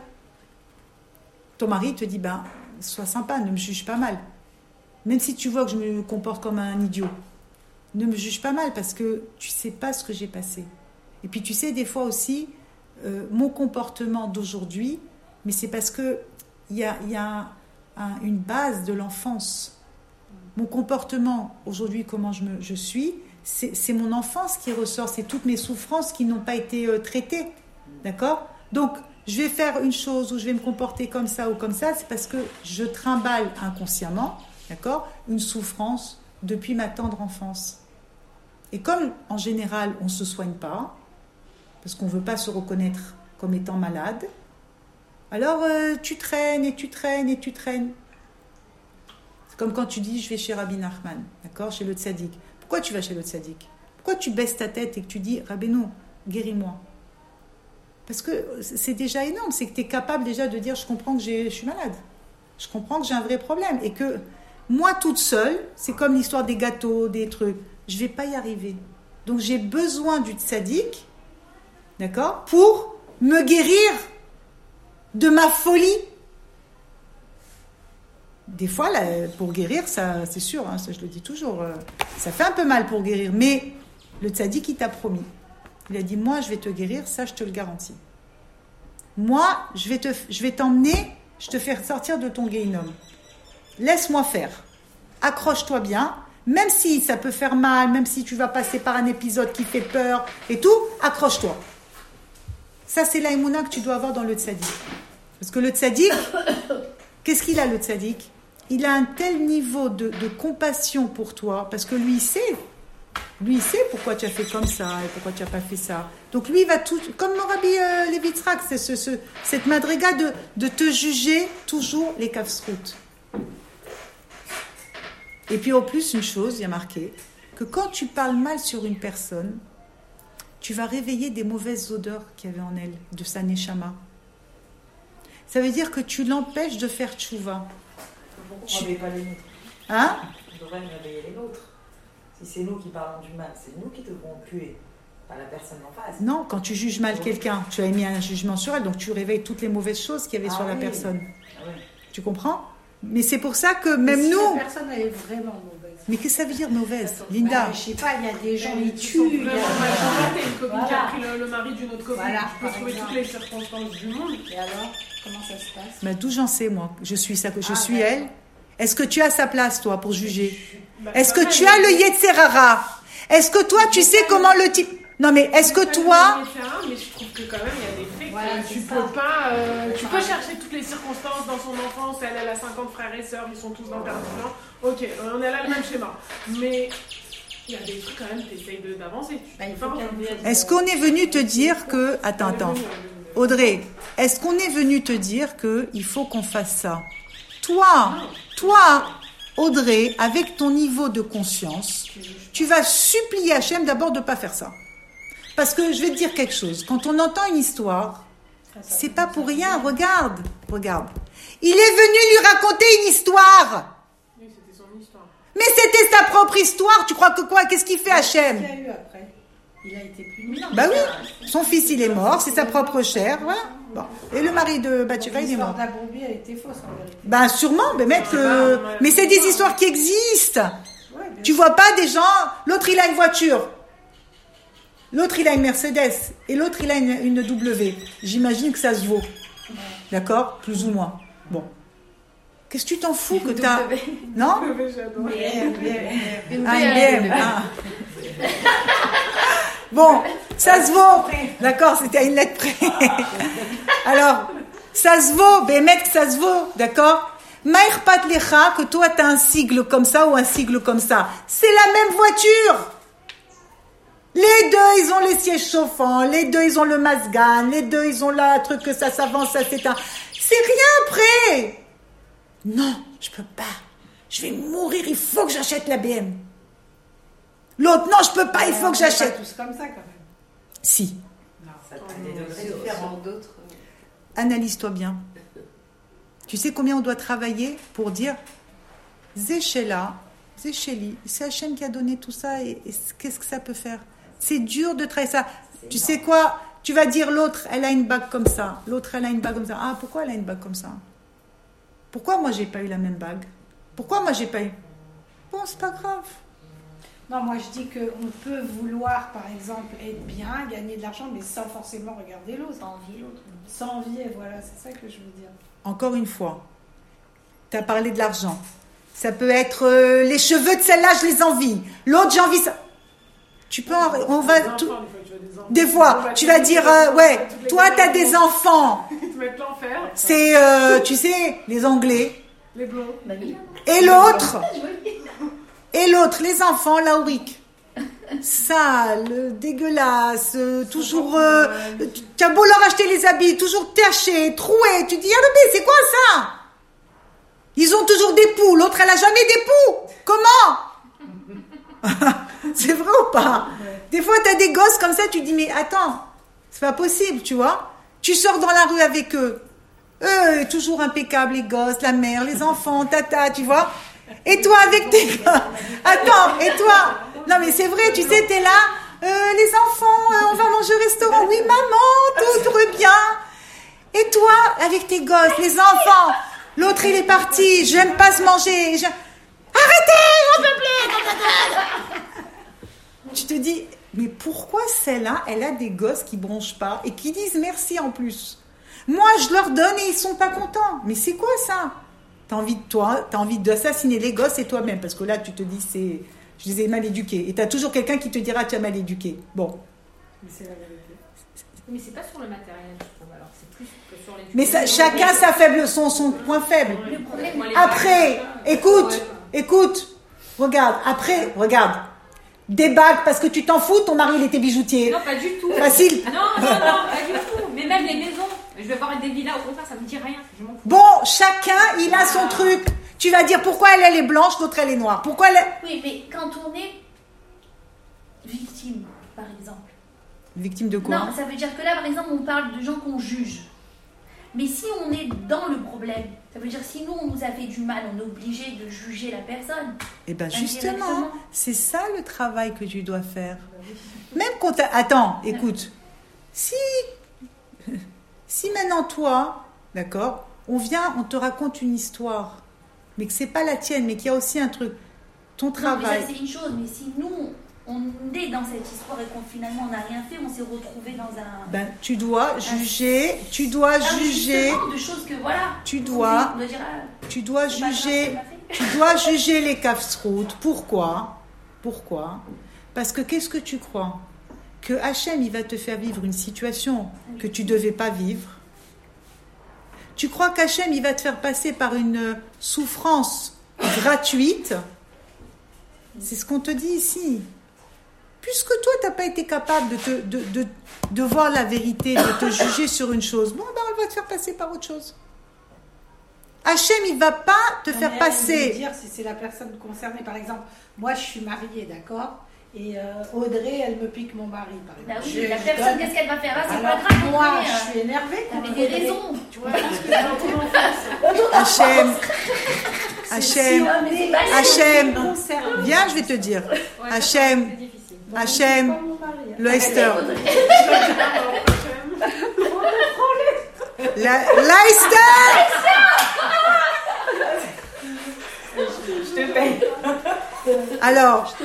Speaker 2: Ton mari te dit, sois sympa, ne me juge pas mal. Même si tu vois que je me comporte comme un idiot, ne me juge pas mal parce que tu sais pas ce que j'ai passé. Et puis tu sais, des fois aussi, mon comportement d'aujourd'hui, mais c'est parce que il y a une base de l'enfance. Mon comportement aujourd'hui, comment je suis, c'est mon enfance qui ressort, c'est toutes mes souffrances qui n'ont pas été traitées. D'accord ? Donc, je vais faire une chose où je vais me comporter comme ça ou comme ça, c'est parce que je trimballe inconsciemment, d'accord, une souffrance depuis ma tendre enfance. Et comme, en général, on ne se soigne pas, parce qu'on ne veut pas se reconnaître comme étant malade, alors tu traînes et tu traînes et tu traînes. C'est comme quand tu dis, je vais chez Rabbi Nachman, d'accord, chez le tzaddik. Pourquoi tu vas chez le tzaddik ? Pourquoi tu baisses ta tête et que tu dis, Rabbeinu, guéris-moi ? Parce que c'est déjà énorme, c'est que tu es capable déjà de dire, je comprends que je suis malade. Je comprends que j'ai un vrai problème. Et que moi, toute seule, c'est comme l'histoire des gâteaux, des trucs, je ne vais pas y arriver. Donc j'ai besoin du tzaddik, d'accord, pour me guérir de ma folie. Des fois, là, pour guérir, ça, c'est sûr, hein, ça, je le dis toujours, ça fait un peu mal pour guérir, mais le tzaddik, il t'a promis. Il a dit, moi, je vais te guérir, ça, je te le garantis. Moi, je vais t'emmener, je te faire sortir de ton guéhinom. Laisse-moi faire. Accroche-toi bien, même si ça peut faire mal, même si tu vas passer par un épisode qui fait peur et tout, accroche-toi. Ça, c'est l'aïmouna que tu dois avoir dans le tzaddik. Parce que le tzaddik, qu'est-ce qu'il a, le tzaddik ? Il a un tel niveau de compassion pour toi, parce que lui, il sait. Lui, il sait pourquoi tu as fait comme ça et pourquoi tu n'as pas fait ça. Donc lui, il va tout... Comme mon Rabbi Levi Yitzhak, c'est cette madriga de te juger toujours les kafsrout. Et puis, en plus, une chose, il y a marqué, que quand tu parles mal sur une personne, tu vas réveiller des mauvaises odeurs qu'il y avait en elle, de sa neshama. Ça veut dire que tu l'empêches de faire tchouva.
Speaker 1: Pourquoi on ne réveille pas les nôtres ?
Speaker 2: Hein ?
Speaker 1: On devrait réveiller les nôtres. Si c'est nous qui parlons du mal, c'est nous qui devons puer, pas la personne en face.
Speaker 2: Non, quand tu juges mal quelqu'un, tu as émis un jugement sur elle, donc tu réveilles toutes les mauvaises choses qu'il y avait sur la personne.
Speaker 1: Ah oui.
Speaker 2: Tu comprends ? Mais c'est pour ça que même
Speaker 3: si
Speaker 2: nous...
Speaker 3: la personne elle est vraiment mauvaise.
Speaker 2: Mais qu'est-ce que ça veut dire mauvaise, Linda ?
Speaker 3: Je sais pas, il y a des gens qui
Speaker 4: T'es
Speaker 3: tuent.
Speaker 4: une copine qui a pris le mari d'une autre copine.
Speaker 3: Voilà,
Speaker 4: Tu peux
Speaker 3: par
Speaker 4: trouver
Speaker 3: exemple.
Speaker 4: toutes les circonstances du monde.
Speaker 3: Et alors, comment ça se passe ?
Speaker 2: Mais d'où j'en sais, moi ? Je suis ça, que je suis elle. Est-ce que tu as sa place, toi, pour juger ? Est-ce que tu as le Yetzerara ? Est-ce que toi, tu sais comment le type... Non, mais est-ce que toi...
Speaker 4: Mais je trouve que quand même, il y a des faits
Speaker 3: Voilà,
Speaker 4: tu peux pas. Tu peux chercher toutes les circonstances dans son enfance. Elle a 50 frères et sœurs, ils sont tous dans Perpignan. Ok, on est là le même schéma. Mais il y a des trucs quand même, tu essayes d'avancer.
Speaker 2: Est-ce qu'on est venu te dire que. Attends. Audrey, est-ce qu'on est venu te dire qu'il faut qu'on fasse ça? Toi, Audrey, avec ton niveau de conscience, tu vas supplier Hachem d'abord de ne pas faire ça. Parce que je vais te dire quelque chose. Quand on entend une histoire, c'est pas pour rien. Regarde. Il est venu lui raconter une histoire.
Speaker 4: Oui, c'était son histoire.
Speaker 2: Mais c'était sa propre histoire. Tu crois que quoi? Qu'est-ce qu'il fait Hachem?
Speaker 3: Qu'est-ce qu'il y a eu après? Il a été puni.
Speaker 2: Bah oui, son fils il est mort, c'est sa propre chair, voilà. Bon. Et le mari de Bathsheba il est mort.
Speaker 3: L'histoire d'Abroubi a été fausse en vérité.
Speaker 2: Ben sûrement, mais c'est des histoires qui existent. Tu vois pas des gens, l'autre il a une voiture, l'autre il a une Mercedes et l'autre il a une W. J'imagine que ça se vaut, d'accord, plus ou moins. Bon, qu'est-ce que tu t'en fous que t'as, non?
Speaker 3: BM.
Speaker 2: Un BM. Bon, ça se vaut. D'accord, c'était à une lettre près. Alors, ça se vaut, Bémet, que ça se vaut, d'accord? Maïrpat Lecha, que toi t'as un sigle comme ça ou un sigle comme ça. C'est la même voiture. Les deux, ils ont les sièges chauffants, les deux, ils ont le Mazgan, les deux, ils ont là, truc que ça s'avance, ça s'éteint. C'est rien après. Non, je peux pas. Je vais mourir, il faut que j'achète la BM. L'autre, non, je peux pas, il faut que j'achète.
Speaker 3: Pas tous comme ça quand même.
Speaker 2: Si.
Speaker 1: Non, ça prend des degrés différents.
Speaker 3: D'autres.
Speaker 2: Analyse-toi bien. Tu sais combien on doit travailler pour dire Zéchela, Zécheli, c'est Hachem qui a donné tout ça et qu'est-ce que ça peut faire? C'est dur de travailler ça. Tu sais quoi? Tu vas dire l'autre, elle a une bague comme ça. L'autre, elle a une bague comme ça. Ah, pourquoi elle a une bague comme ça? Pourquoi moi, j'ai pas eu la même bague? Pourquoi moi, j'ai pas eu? Bon, c'est pas grave.
Speaker 3: Non, moi je dis qu'on peut vouloir, par exemple, être bien, gagner de l'argent, mais sans forcément regarder l'autre.
Speaker 5: Sans envier l'autre.
Speaker 3: Sans envier, voilà, c'est ça que je veux dire.
Speaker 2: Encore une fois, tu as parlé de l'argent. Ça peut être les cheveux de celle-là, je les envie. L'autre, j'ai envie ça. Tu peux, on va tout. Des fois, tu vas dire, ouais, toi, tu as des enfants.
Speaker 4: Ils te mettent l'enfer.
Speaker 2: C'est, tu sais, les Anglais.
Speaker 4: Les blonds.
Speaker 2: Et l'autre. Et l'autre, les enfants, lauriques. Sale, dégueulasse, toujours. Tu as beau leur acheter les habits, toujours tachés, troués. Tu dis, ah bébé, c'est quoi ça? Ils ont toujours des poux. L'autre, elle a jamais des poux. Comment? C'est vrai ou pas? Des fois, tu as des gosses comme ça, tu dis, mais attends, c'est pas possible, tu vois? Tu sors dans la rue avec eux. Eux, toujours impeccables, les gosses, la mère, les enfants, tata, tu vois? Et toi, avec tes gosses. Attends, et toi? Non, mais c'est vrai, tu sais, t'es là. Les enfants, on va manger au restaurant. Oui, maman, tout bien. Et toi, avec tes gosses, les enfants. L'autre, il est parti. J'aime pas se manger. Arrêtez, j'en peux plus. Tu te dis, mais pourquoi celle-là, elle a des gosses qui bronchent pas et qui disent merci en plus? Moi, je leur donne et ils sont pas contents. Mais c'est quoi ça? T'as envie d'assassiner les gosses et toi-même. Parce que là, tu te dis, je les ai mal éduqués. Et t'as toujours quelqu'un qui te dira, tu as mal éduqué. Bon.
Speaker 3: Mais c'est la vérité.
Speaker 7: Mais c'est pas sur le matériel, je trouve. Alors, c'est plus que sur les...
Speaker 2: Mais ça, chacun sa faible, son point faible.
Speaker 7: Le problème,
Speaker 2: Après, écoute. Regarde. Des bagues parce que tu t'en fous, ton mari il était bijoutier.
Speaker 7: Non, pas du tout.
Speaker 2: Facile.
Speaker 7: Non, pas du tout. Mais même les maisons. Je vais voir des villas, au contraire, ça me dit rien. Je m'en fous.
Speaker 2: Bon, chacun, il a son truc. Tu vas dire pourquoi elle est blanche, l'autre elle est noire. Pourquoi elle est...
Speaker 5: Oui, mais quand on est victime, par exemple.
Speaker 2: Victime de quoi?
Speaker 5: Non, ça veut dire que là, par exemple, on parle de gens qu'on juge. Mais si on est dans le problème, ça veut dire si nous, on nous a fait du mal, on est obligé de juger la personne.
Speaker 2: Eh bien, justement, c'est ça le travail que tu dois faire. Même quand attends, écoute. Si maintenant, toi, d'accord, on te raconte une histoire, mais que c'est pas la tienne, mais qu'il y a aussi un truc, ton travail...
Speaker 5: Non, mais ça, c'est une chose, mais si nous... on est dans cette histoire et qu'on finalement on n'a rien fait, on s'est retrouvé dans un...
Speaker 2: Ben, tu dois juger,
Speaker 5: de choses que voilà.
Speaker 2: Tu dois juger les Kafsrout. Pourquoi? Parce que qu'est-ce que tu crois? que Hachem, il va te faire vivre une situation que tu ne devais pas vivre. Tu crois qu'Hachem, il va te faire passer par une souffrance gratuite. C'est ce qu'on te dit ici. Puisque toi, tu n'as pas été capable de voir la vérité, de te juger sur une chose, bon, ben, on va te faire passer par autre chose. Hachem, il ne va pas te faire passer.
Speaker 3: Je veux dire, si c'est la personne concernée, par exemple, moi, je suis mariée, d'accord ? Et Audrey, elle me pique mon mari, par exemple.
Speaker 5: Bah oui, la personne, qu'est-ce qu'elle va faire là? C'est
Speaker 3: Alors,
Speaker 5: pas grave.
Speaker 3: moi, je suis énervée.
Speaker 5: T'avais des raisons.
Speaker 4: Tu vois, je pense que c'est dans ton enfance.
Speaker 2: Hachem, viens, je vais te dire. Hachem, le Esther. L'Esther.
Speaker 1: Je te paye.
Speaker 2: Alors,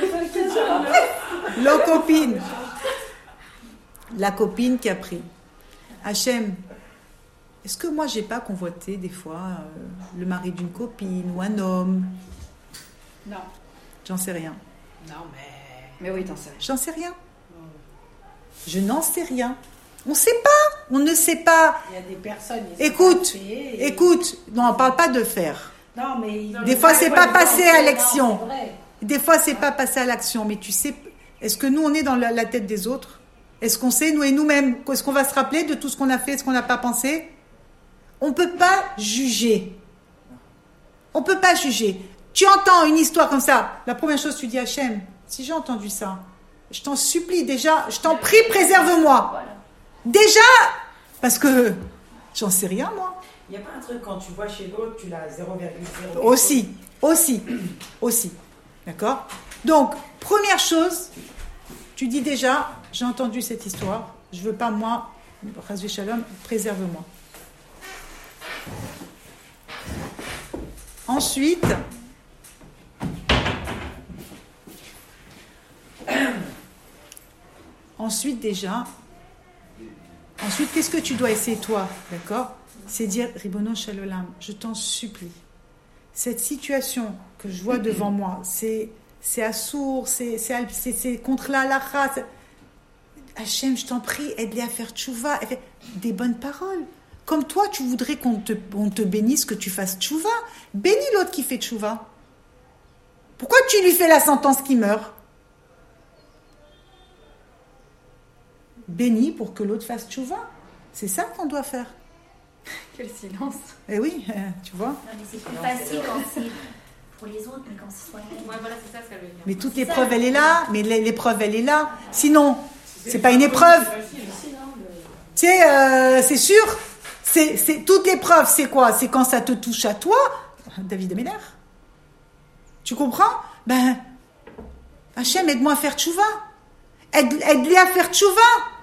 Speaker 2: la copine qui a pris. Hachem, est-ce que moi j'ai pas convoité des fois le mari d'une copine ou un homme?
Speaker 3: Non.
Speaker 2: J'en sais rien.
Speaker 3: Non,
Speaker 6: Mais oui, t'en sais.
Speaker 2: J'en sais rien. Je n'en sais rien. On sait pas. On ne sait pas.
Speaker 3: il y a des personnes...
Speaker 2: Écoute. Non, on parle pas de faire.
Speaker 3: Non, mais...
Speaker 2: Des fois, c'est pas passé à
Speaker 3: Non,
Speaker 2: l'action.
Speaker 3: c'est vrai.
Speaker 2: Des fois, c'est pas passé à l'action. Mais tu sais, est-ce que nous, on est dans la tête des autres? Est-ce qu'on sait, nous et nous-mêmes, est-ce qu'on va se rappeler de tout ce qu'on a fait, ce qu'on n'a pas pensé? On ne peut pas juger. On ne peut pas juger. Tu entends une histoire comme ça, la première chose, tu dis à Hachem, si j'ai entendu ça, je t'en supplie déjà, je t'en prie, préserve-moi.
Speaker 5: Voilà.
Speaker 2: Déjà, parce que j'en sais rien, moi.
Speaker 1: Il n'y a pas un truc quand tu vois chez l'autre, tu l'as 0,0. Aussi.
Speaker 2: D'accord? Donc, première chose, tu dis déjà, j'ai entendu cette histoire, je ne veux pas, moi, Chas v'Shalom, préserve-moi. Ensuite, qu'est-ce que tu dois essayer, toi, d'accord? C'est dire, Ribono Shel Olam, je t'en supplie. Cette situation que je vois devant moi, c'est assourd, c'est contre la halakha. Hachem, je t'en prie, aide-les à faire tchouva, des bonnes paroles. Comme toi, tu voudrais qu'on te bénisse, que tu fasses tchouva. Bénis l'autre qui fait tchouva. Pourquoi tu lui fais la sentence qui meurt? Bénis pour que l'autre fasse tchouva. C'est ça qu'on doit faire.
Speaker 6: Quel silence.
Speaker 2: Eh oui, tu vois.
Speaker 5: Non, mais c'est plus facile quand c'est pour les autres, mais quand c'est soi-même.
Speaker 7: Ouais, voilà, c'est ça ce qu'elle veut dire.
Speaker 2: Mais toute l'épreuve, elle est là. Mais l'épreuve, elle est là. Sinon, c'est pas une épreuve. Tu sais, c'est sûr. C'est toute l'épreuve, c'est quoi? C'est quand ça te touche à toi, David Améler. Tu comprends? Ben, Hachem, aide-moi à faire tchouva. Aide-les à faire tchouva.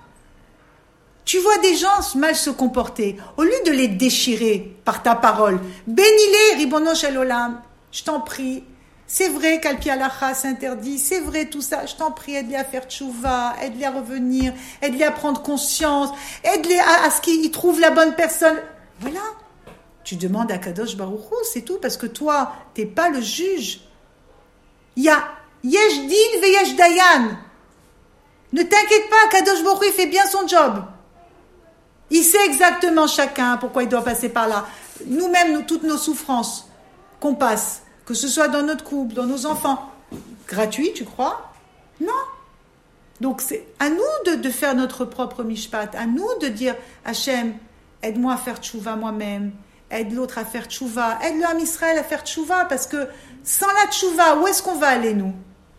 Speaker 2: Tu vois des gens mal se comporter. Au lieu de les déchirer par ta parole, bénis-les, Ribono Shel Olam. Je t'en prie. C'est vrai qu'Al-Pi Halakha s'interdit. C'est vrai tout ça. Je t'en prie, aide-les à faire tchouva. Aide-les à revenir. Aide-les à prendre conscience. Aide-les à ce qu'ils trouvent la bonne personne. Voilà. Tu demandes à Kadosh Baruch Hu, c'est tout. Parce que toi, t'es pas le juge. Il y a Yesh Din ve Yesh Dayan. Ne t'inquiète pas, Kadosh Baruch Hu, il fait bien son job. Il sait exactement chacun pourquoi il doit passer par là. Nous-mêmes, toutes nos souffrances qu'on passe, que ce soit dans notre couple, dans nos enfants, gratuit, tu crois? Non. Donc c'est à nous de faire notre propre mishpat, à nous de dire Hachem, aide-moi à faire tchouva moi-même, aide l'autre à faire tchouva, aide le Ham Israël à faire tchouva, parce que sans la tchouva, où est-ce qu'on va aller, nous?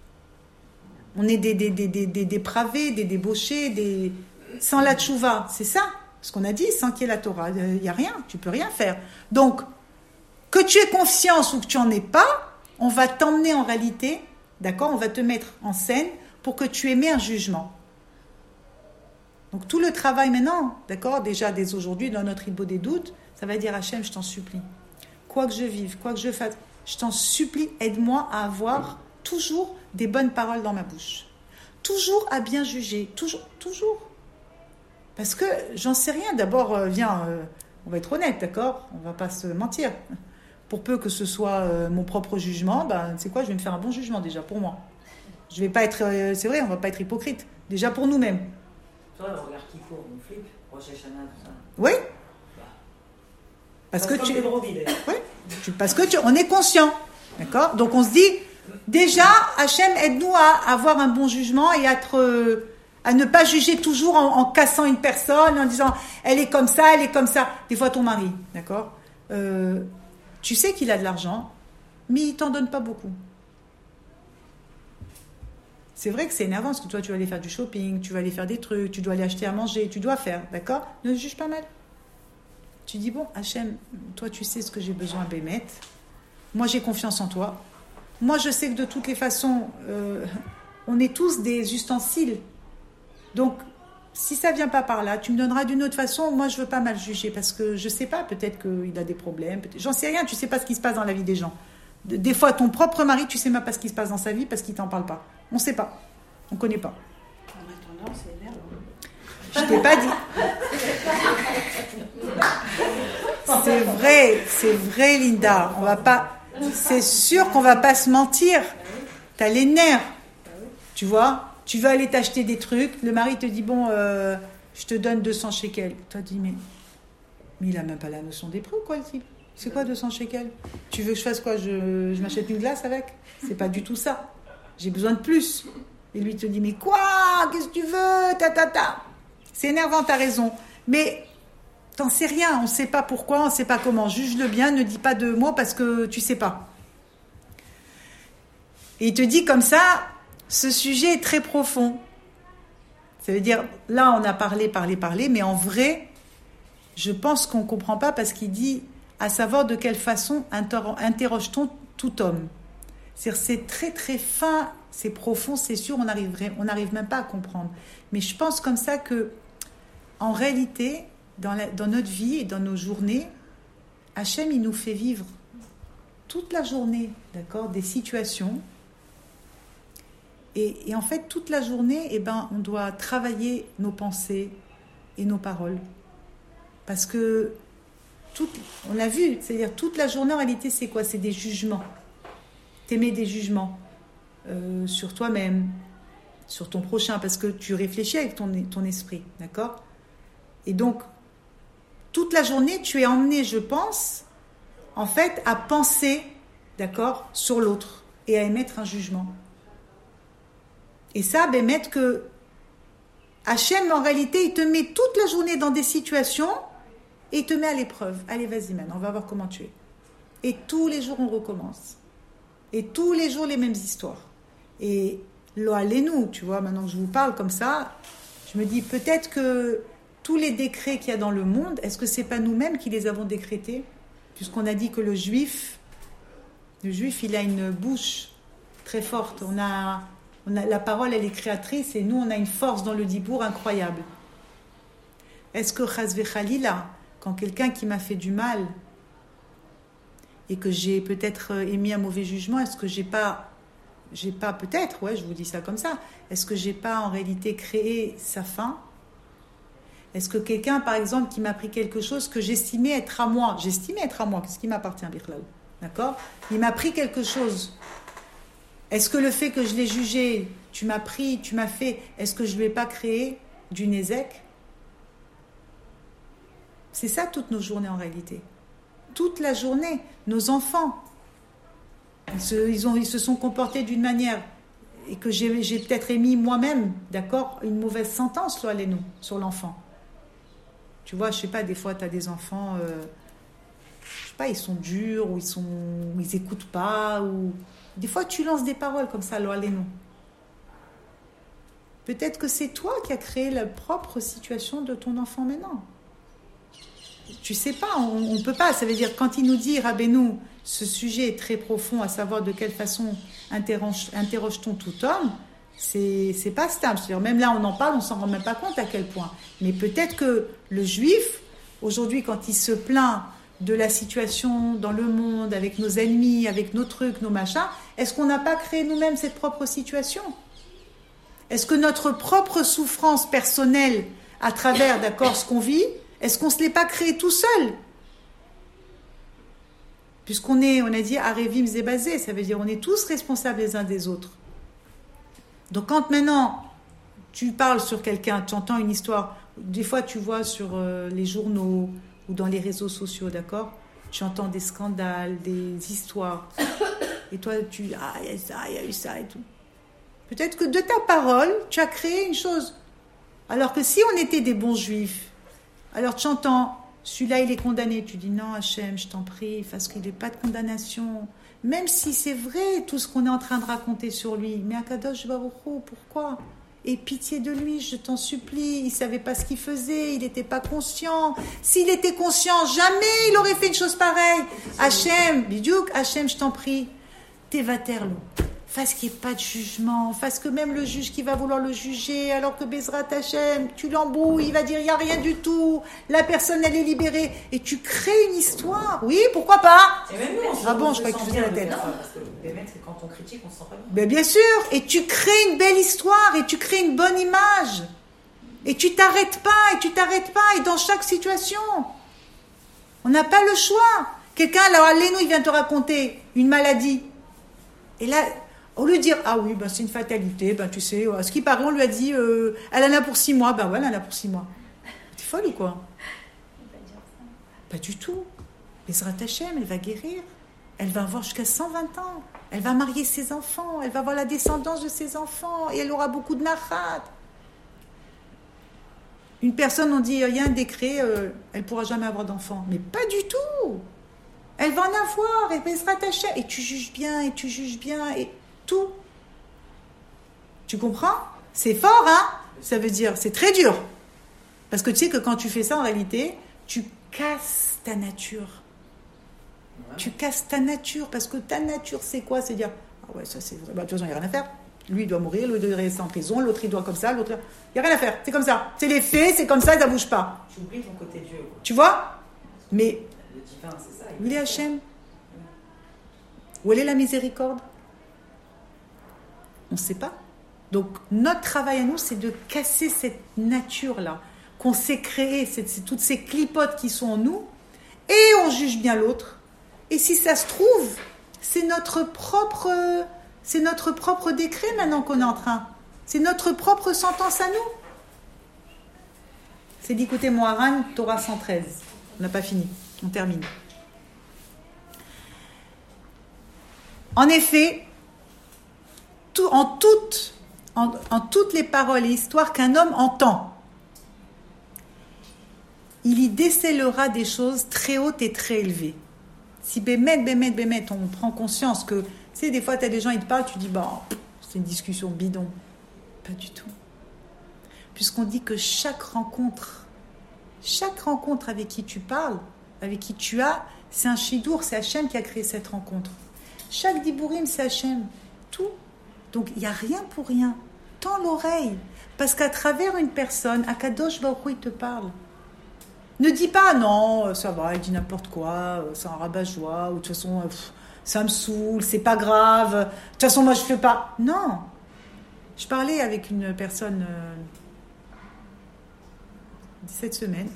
Speaker 2: On est des dépravés, des débauchés, sans la tchouva, c'est ça. Ce qu'on a dit, sans qu'il y ait la Torah, il n'y a rien, tu peux rien faire. Donc, que tu aies confiance ou que tu n'en aies pas, on va t'emmener en réalité, d'accord? On va te mettre en scène pour que tu émets un jugement. Donc, tout le travail maintenant, d'accord? Déjà, dès aujourd'hui, dans notre Ibo des doutes, ça va dire Hachem, je t'en supplie. Quoi que je vive, quoi que je fasse, je t'en supplie, aide-moi à avoir toujours des bonnes paroles dans ma bouche. Toujours à bien juger, toujours. Parce que j'en sais rien. D'abord, on va être honnête, d'accord? On va pas se mentir. Pour peu que ce soit mon propre jugement, c'est quoi? Je vais me faire un bon jugement déjà, pour moi. Je vais pas être, c'est vrai, on va pas être hypocrite. Déjà pour nous-mêmes.
Speaker 1: Tu vois, le regard qui court, on flippe. Rosh Hashanah, tout ça.
Speaker 2: Oui. Parce que
Speaker 1: comme des brebis, d'ailleurs.
Speaker 2: Oui. Parce que on est conscient. D'accord? Donc on se dit, déjà, Hachem, aide-nous à avoir un bon jugement et à ne pas juger toujours en cassant une personne, en disant, elle est comme ça, elle est comme ça. Des fois ton mari, d'accord? Tu sais qu'il a de l'argent, mais il t'en donne pas beaucoup. C'est vrai que c'est énervant, parce que toi, tu vas aller faire du shopping, tu vas aller faire des trucs, tu dois aller acheter à manger, tu dois faire, d'accord? Ne juge pas mal. Tu dis, bon, Hachem, toi, tu sais ce que j'ai besoin, Bémet. Moi, j'ai confiance en toi. Moi, je sais que de toutes les façons, on est tous des ustensiles. Donc, si ça vient pas par là, tu me donneras d'une autre façon. Moi, je veux pas mal juger, parce que je sais pas, peut-être qu'il a des problèmes. J'en sais rien, tu sais pas ce qui se passe dans la vie des gens. Des fois, ton propre mari, tu sais même pas ce qui se passe dans sa vie, parce qu'il t'en parle pas. On sait pas. On connaît pas.
Speaker 3: En attendant, c'est énervant.
Speaker 2: Je t'ai pas dit. C'est vrai, Linda. On va pas. C'est sûr qu'on va pas se mentir. T'as les nerfs. Tu vois? Tu veux aller t'acheter des trucs. Le mari te dit bon, je te donne 200 shekels. Toi dis mais il a même pas la notion des prix ou quoi le type? C'est quoi 200 shekels? Tu veux que je fasse quoi? Je m'achète une glace avec? C'est pas du tout ça. J'ai besoin de plus. Et lui te dit mais quoi? Qu'est-ce que tu veux? Ta. C'est énervant, t'as raison. Mais t'en sais rien, on ne sait pas pourquoi, on ne sait pas comment. Juge-le bien, ne dis pas de mots parce que tu ne sais pas. Et il te dit comme ça, ce sujet est très profond. Ça veut dire, là on a parlé, mais en vrai, je pense qu'on ne comprend pas parce qu'il dit, à savoir de quelle façon interroge-t-on tout homme. C'est-à-dire, c'est très très fin, c'est profond, c'est sûr, on n'arrive même pas à comprendre. Mais je pense comme ça que, en réalité, dans notre vie et dans nos journées, Hachem, il nous fait vivre toute la journée, d'accord, des situations. Et en fait, toute la journée, on doit travailler nos pensées et nos paroles. Parce que, on l'a vu, c'est-à-dire toute la journée, en réalité, c'est quoi? C'est des jugements. T'émets des jugements sur toi-même, sur ton prochain, parce que tu réfléchis avec ton esprit, d'accord? Et donc, toute la journée, tu es emmené, je pense, en fait, à penser, d'accord, sur l'autre et à émettre un jugement. Et ça, mettre que Hachem, en réalité, il te met toute la journée dans des situations et il te met à l'épreuve. Allez, vas-y, maintenant, on va voir comment tu es. Et tous les jours, on recommence. Et tous les jours, les mêmes histoires. Et lo allez-nous, tu vois, maintenant que je vous parle comme ça, je me dis peut-être que tous les décrets qu'il y a dans le monde, est-ce que c'est pas nous-mêmes qui les avons décrétés? Puisqu'on a dit que le juif, il a une bouche très forte. La parole, elle est créatrice et nous, on a une force dans le dibour incroyable. Est-ce que chas v'chalila, quand quelqu'un qui m'a fait du mal et que j'ai peut-être émis un mauvais jugement, est-ce que j'ai pas peut-être, ouais, je vous dis ça comme ça, est-ce que j'ai pas en réalité créé sa fin? Est-ce que quelqu'un, par exemple, qui m'a pris quelque chose que j'estimais être à moi, qu'est-ce qui m'appartient, Bichlal, d'accord? Il m'a pris quelque chose. Est-ce que le fait que je l'ai jugé, tu m'as fait, est-ce que je ne lui ai pas créé du nézek? C'est ça toutes nos journées en réalité. Toute la journée, nos enfants, ils se sont comportés d'une manière et que j'ai peut-être émis moi-même, d'accord, une mauvaise sentence, là, sur l'enfant. Tu vois, je sais pas, des fois, tu as des enfants, je sais pas, ils sont durs, ou ils écoutent pas, ou des fois, tu lances des paroles comme ça, là, allez-nous. Peut-être que c'est toi qui as créé la propre situation de ton enfant maintenant. Tu sais pas, on ne peut pas. Ça veut dire, quand il nous dit, Rabbeinu, ce sujet est très profond, à savoir de quelle façon interroge-t-on tout homme, c'est pas stable. C'est-à-dire, même là, on en parle, on s'en rend même pas compte à quel point. Mais peut-être que le juif, aujourd'hui, quand il se plaint de la situation dans le monde, avec nos ennemis, avec nos trucs, nos machins, est-ce qu'on n'a pas créé nous-mêmes cette propre situation? Est-ce que notre propre souffrance personnelle, à travers, d'accord, ce qu'on vit, est-ce qu'on ne se l'est pas créé tout seul? Puisqu'on a dit Arevim Zébazé, ça veut dire on est tous responsables les uns des autres. Donc quand maintenant tu parles sur quelqu'un, tu entends une histoire, des fois tu vois sur les journaux ou dans les réseaux sociaux, d'accord, tu entends des scandales, des histoires, et toi il y a eu ça et tout. Peut-être que de ta parole, tu as créé une chose. Alors que si on était des bons juifs, alors tu entends, celui-là il est condamné, tu dis non Hachem, je t'en prie, parce qu'il n'est pas de condamnation. Même si c'est vrai tout ce qu'on est en train de raconter sur lui, mais Akadosh Baruch Hu, pourquoi ? Aie pitié de lui, je t'en supplie, il ne savait pas ce qu'il faisait, il n'était pas conscient. S'il était conscient, jamais il aurait fait une chose pareille. Hachem, Bidiouk, Hachem, je t'en prie, Tevaterlo. Fasse qu'il n'y ait pas de jugement, fasse que même le juge qui va vouloir le juger, alors que Bezrat Hachem, tu l'embrouilles, il va dire il n'y a rien du tout, la personne elle est libérée, et tu crées une histoire. Oui, pourquoi pas ?
Speaker 1: Et même nous,
Speaker 2: Ah bon, je croyais que tu faisais la tête.
Speaker 1: Parce que c'est quand on critique, on se sent pas bien.
Speaker 2: Ben bien sûr, et tu crées une belle histoire, et tu crées une bonne image, et tu t'arrêtes pas, et dans chaque situation, on n'a pas le choix. Quelqu'un, alors Léno, il vient te raconter une maladie, et là, au lieu de dire, ah oui, ben c'est une fatalité, ben tu sais, à ce qui paraît, on lui a dit, elle en a pour 6 mois, ben ouais, elle en a pour 6 mois. T'es folle ou quoi ? Pas du tout. Bezrat Hachem, elle va guérir. Elle va avoir jusqu'à 120 ans. Elle va marier ses enfants. Elle va avoir la descendance de ses enfants. Et elle aura beaucoup de nachat. Une personne, on dit, il y a un décret, elle ne pourra jamais avoir d'enfant. Mais pas du tout. Elle va en avoir. Et Bezrat Hachem. Et tu juges bien, et tout. Tu comprends ? C'est fort, hein ? Ça veut dire, c'est très dur. Parce que tu sais que quand tu fais ça, en réalité, tu casses ta nature. Ouais. Tu casses ta nature. Parce que ta nature, c'est quoi ? C'est dire, ah ouais, ça c'est vrai. Bah, de toute façon, il n'y a rien à faire. Lui, il doit mourir, l'autre, il doit rester en prison, l'autre, il doit comme ça, l'autre... Il n'y a rien à faire. C'est comme ça. C'est les faits, c'est comme ça, ça ne bouge pas.
Speaker 1: Tu oublies ton côté Dieu. Quoi.
Speaker 2: Tu vois ? Mais...
Speaker 1: Le divin, c'est ça.
Speaker 2: Où est Hachem ? Où est la miséricorde ? On ne sait pas. Donc, notre travail à nous, c'est de casser cette nature-là qu'on s'est créée, toutes ces clipotes qui sont en nous, et on juge bien l'autre. Et si ça se trouve, c'est notre propre décret maintenant qu'on est en train. C'est notre propre sentence à nous. C'est d'écouter Moharan, Torah 113. On n'a pas fini, on termine. En effet, en toutes les paroles et histoires qu'un homme entend, il y décèlera des choses très hautes et très élevées. Si bémet, on prend conscience que, tu sais, des fois, tu as des gens, ils te parlent, tu dis, bah, c'est une discussion bidon. Pas du tout. Puisqu'on dit que chaque rencontre avec qui tu parles, avec qui tu as, c'est un chidour, c'est Hachem qui a créé cette rencontre. Chaque dibourim, c'est Hachem. Tout. Donc, il n'y a rien pour rien. Tends l'oreille. Parce qu'à travers une personne, Akadosh Baruch Hu, il te parle. Ne dis pas, non, ça va, il dit n'importe quoi, c'est un rabat-joie, ou de toute façon, ça me saoule, c'est pas grave, de toute façon, moi, je fais pas. Non. Je parlais avec une personne cette semaine.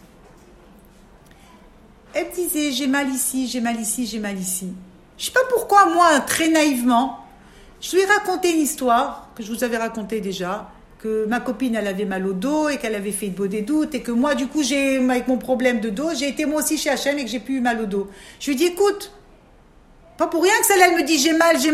Speaker 2: Elle me disait, j'ai mal ici. Je sais pas pourquoi, moi, très naïvement, je lui ai raconté une histoire que je vous avais racontée déjà, que ma copine, elle avait mal au dos et qu'elle avait fait une des doutes et que moi, du coup, avec mon problème de dos, j'ai été moi aussi chez Hachem et que j'ai plus eu mal au dos. Je lui ai dit, écoute, pas pour rien que celle-là, elle me dit, j'ai mal.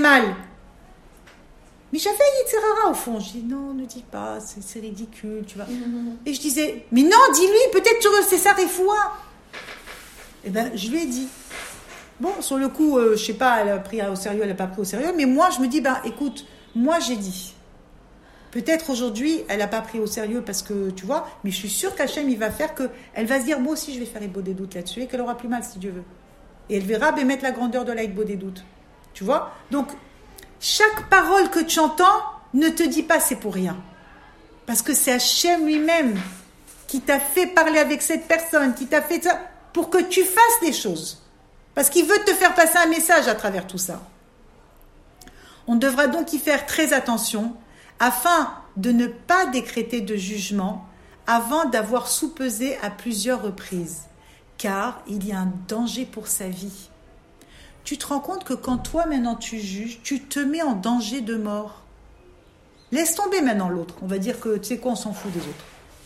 Speaker 2: Mais j'avais Yitzhara au fond. Je dis, non, ne dis pas, c'est ridicule, tu vois. Et je disais, mais non, dis-lui, peut-être c'est ça, Refoua. Eh ben, je lui ai dit. Bon, sur le coup, je sais pas, elle a pris au sérieux, elle n'a pas pris au sérieux, mais moi, je me dis, écoute, moi, j'ai dit. Peut-être aujourd'hui, elle n'a pas pris au sérieux parce que, tu vois, mais je suis sûre qu'Hachem, il va faire qu'elle va se dire, moi aussi, je vais faire Igbo des doutes là-dessus et qu'elle aura plus mal, si Dieu veut. Et elle verra mettre la grandeur de la Igbo des doutes. Tu vois ? Donc, chaque parole que tu entends, ne te dis pas c'est pour rien. Parce que c'est Hachem lui-même qui t'a fait parler avec cette personne, qui t'a fait ça, pour que tu fasses des choses. Parce qu'il veut te faire passer un message à travers tout ça. On devra donc y faire très attention, afin de ne pas décréter de jugement avant d'avoir soupesé à plusieurs reprises, car il y a un danger pour sa vie. Tu te rends compte que quand toi maintenant tu juges, tu te mets en danger de mort. Laisse tomber maintenant l'autre. On va dire que, tu sais quoi, on s'en fout des autres.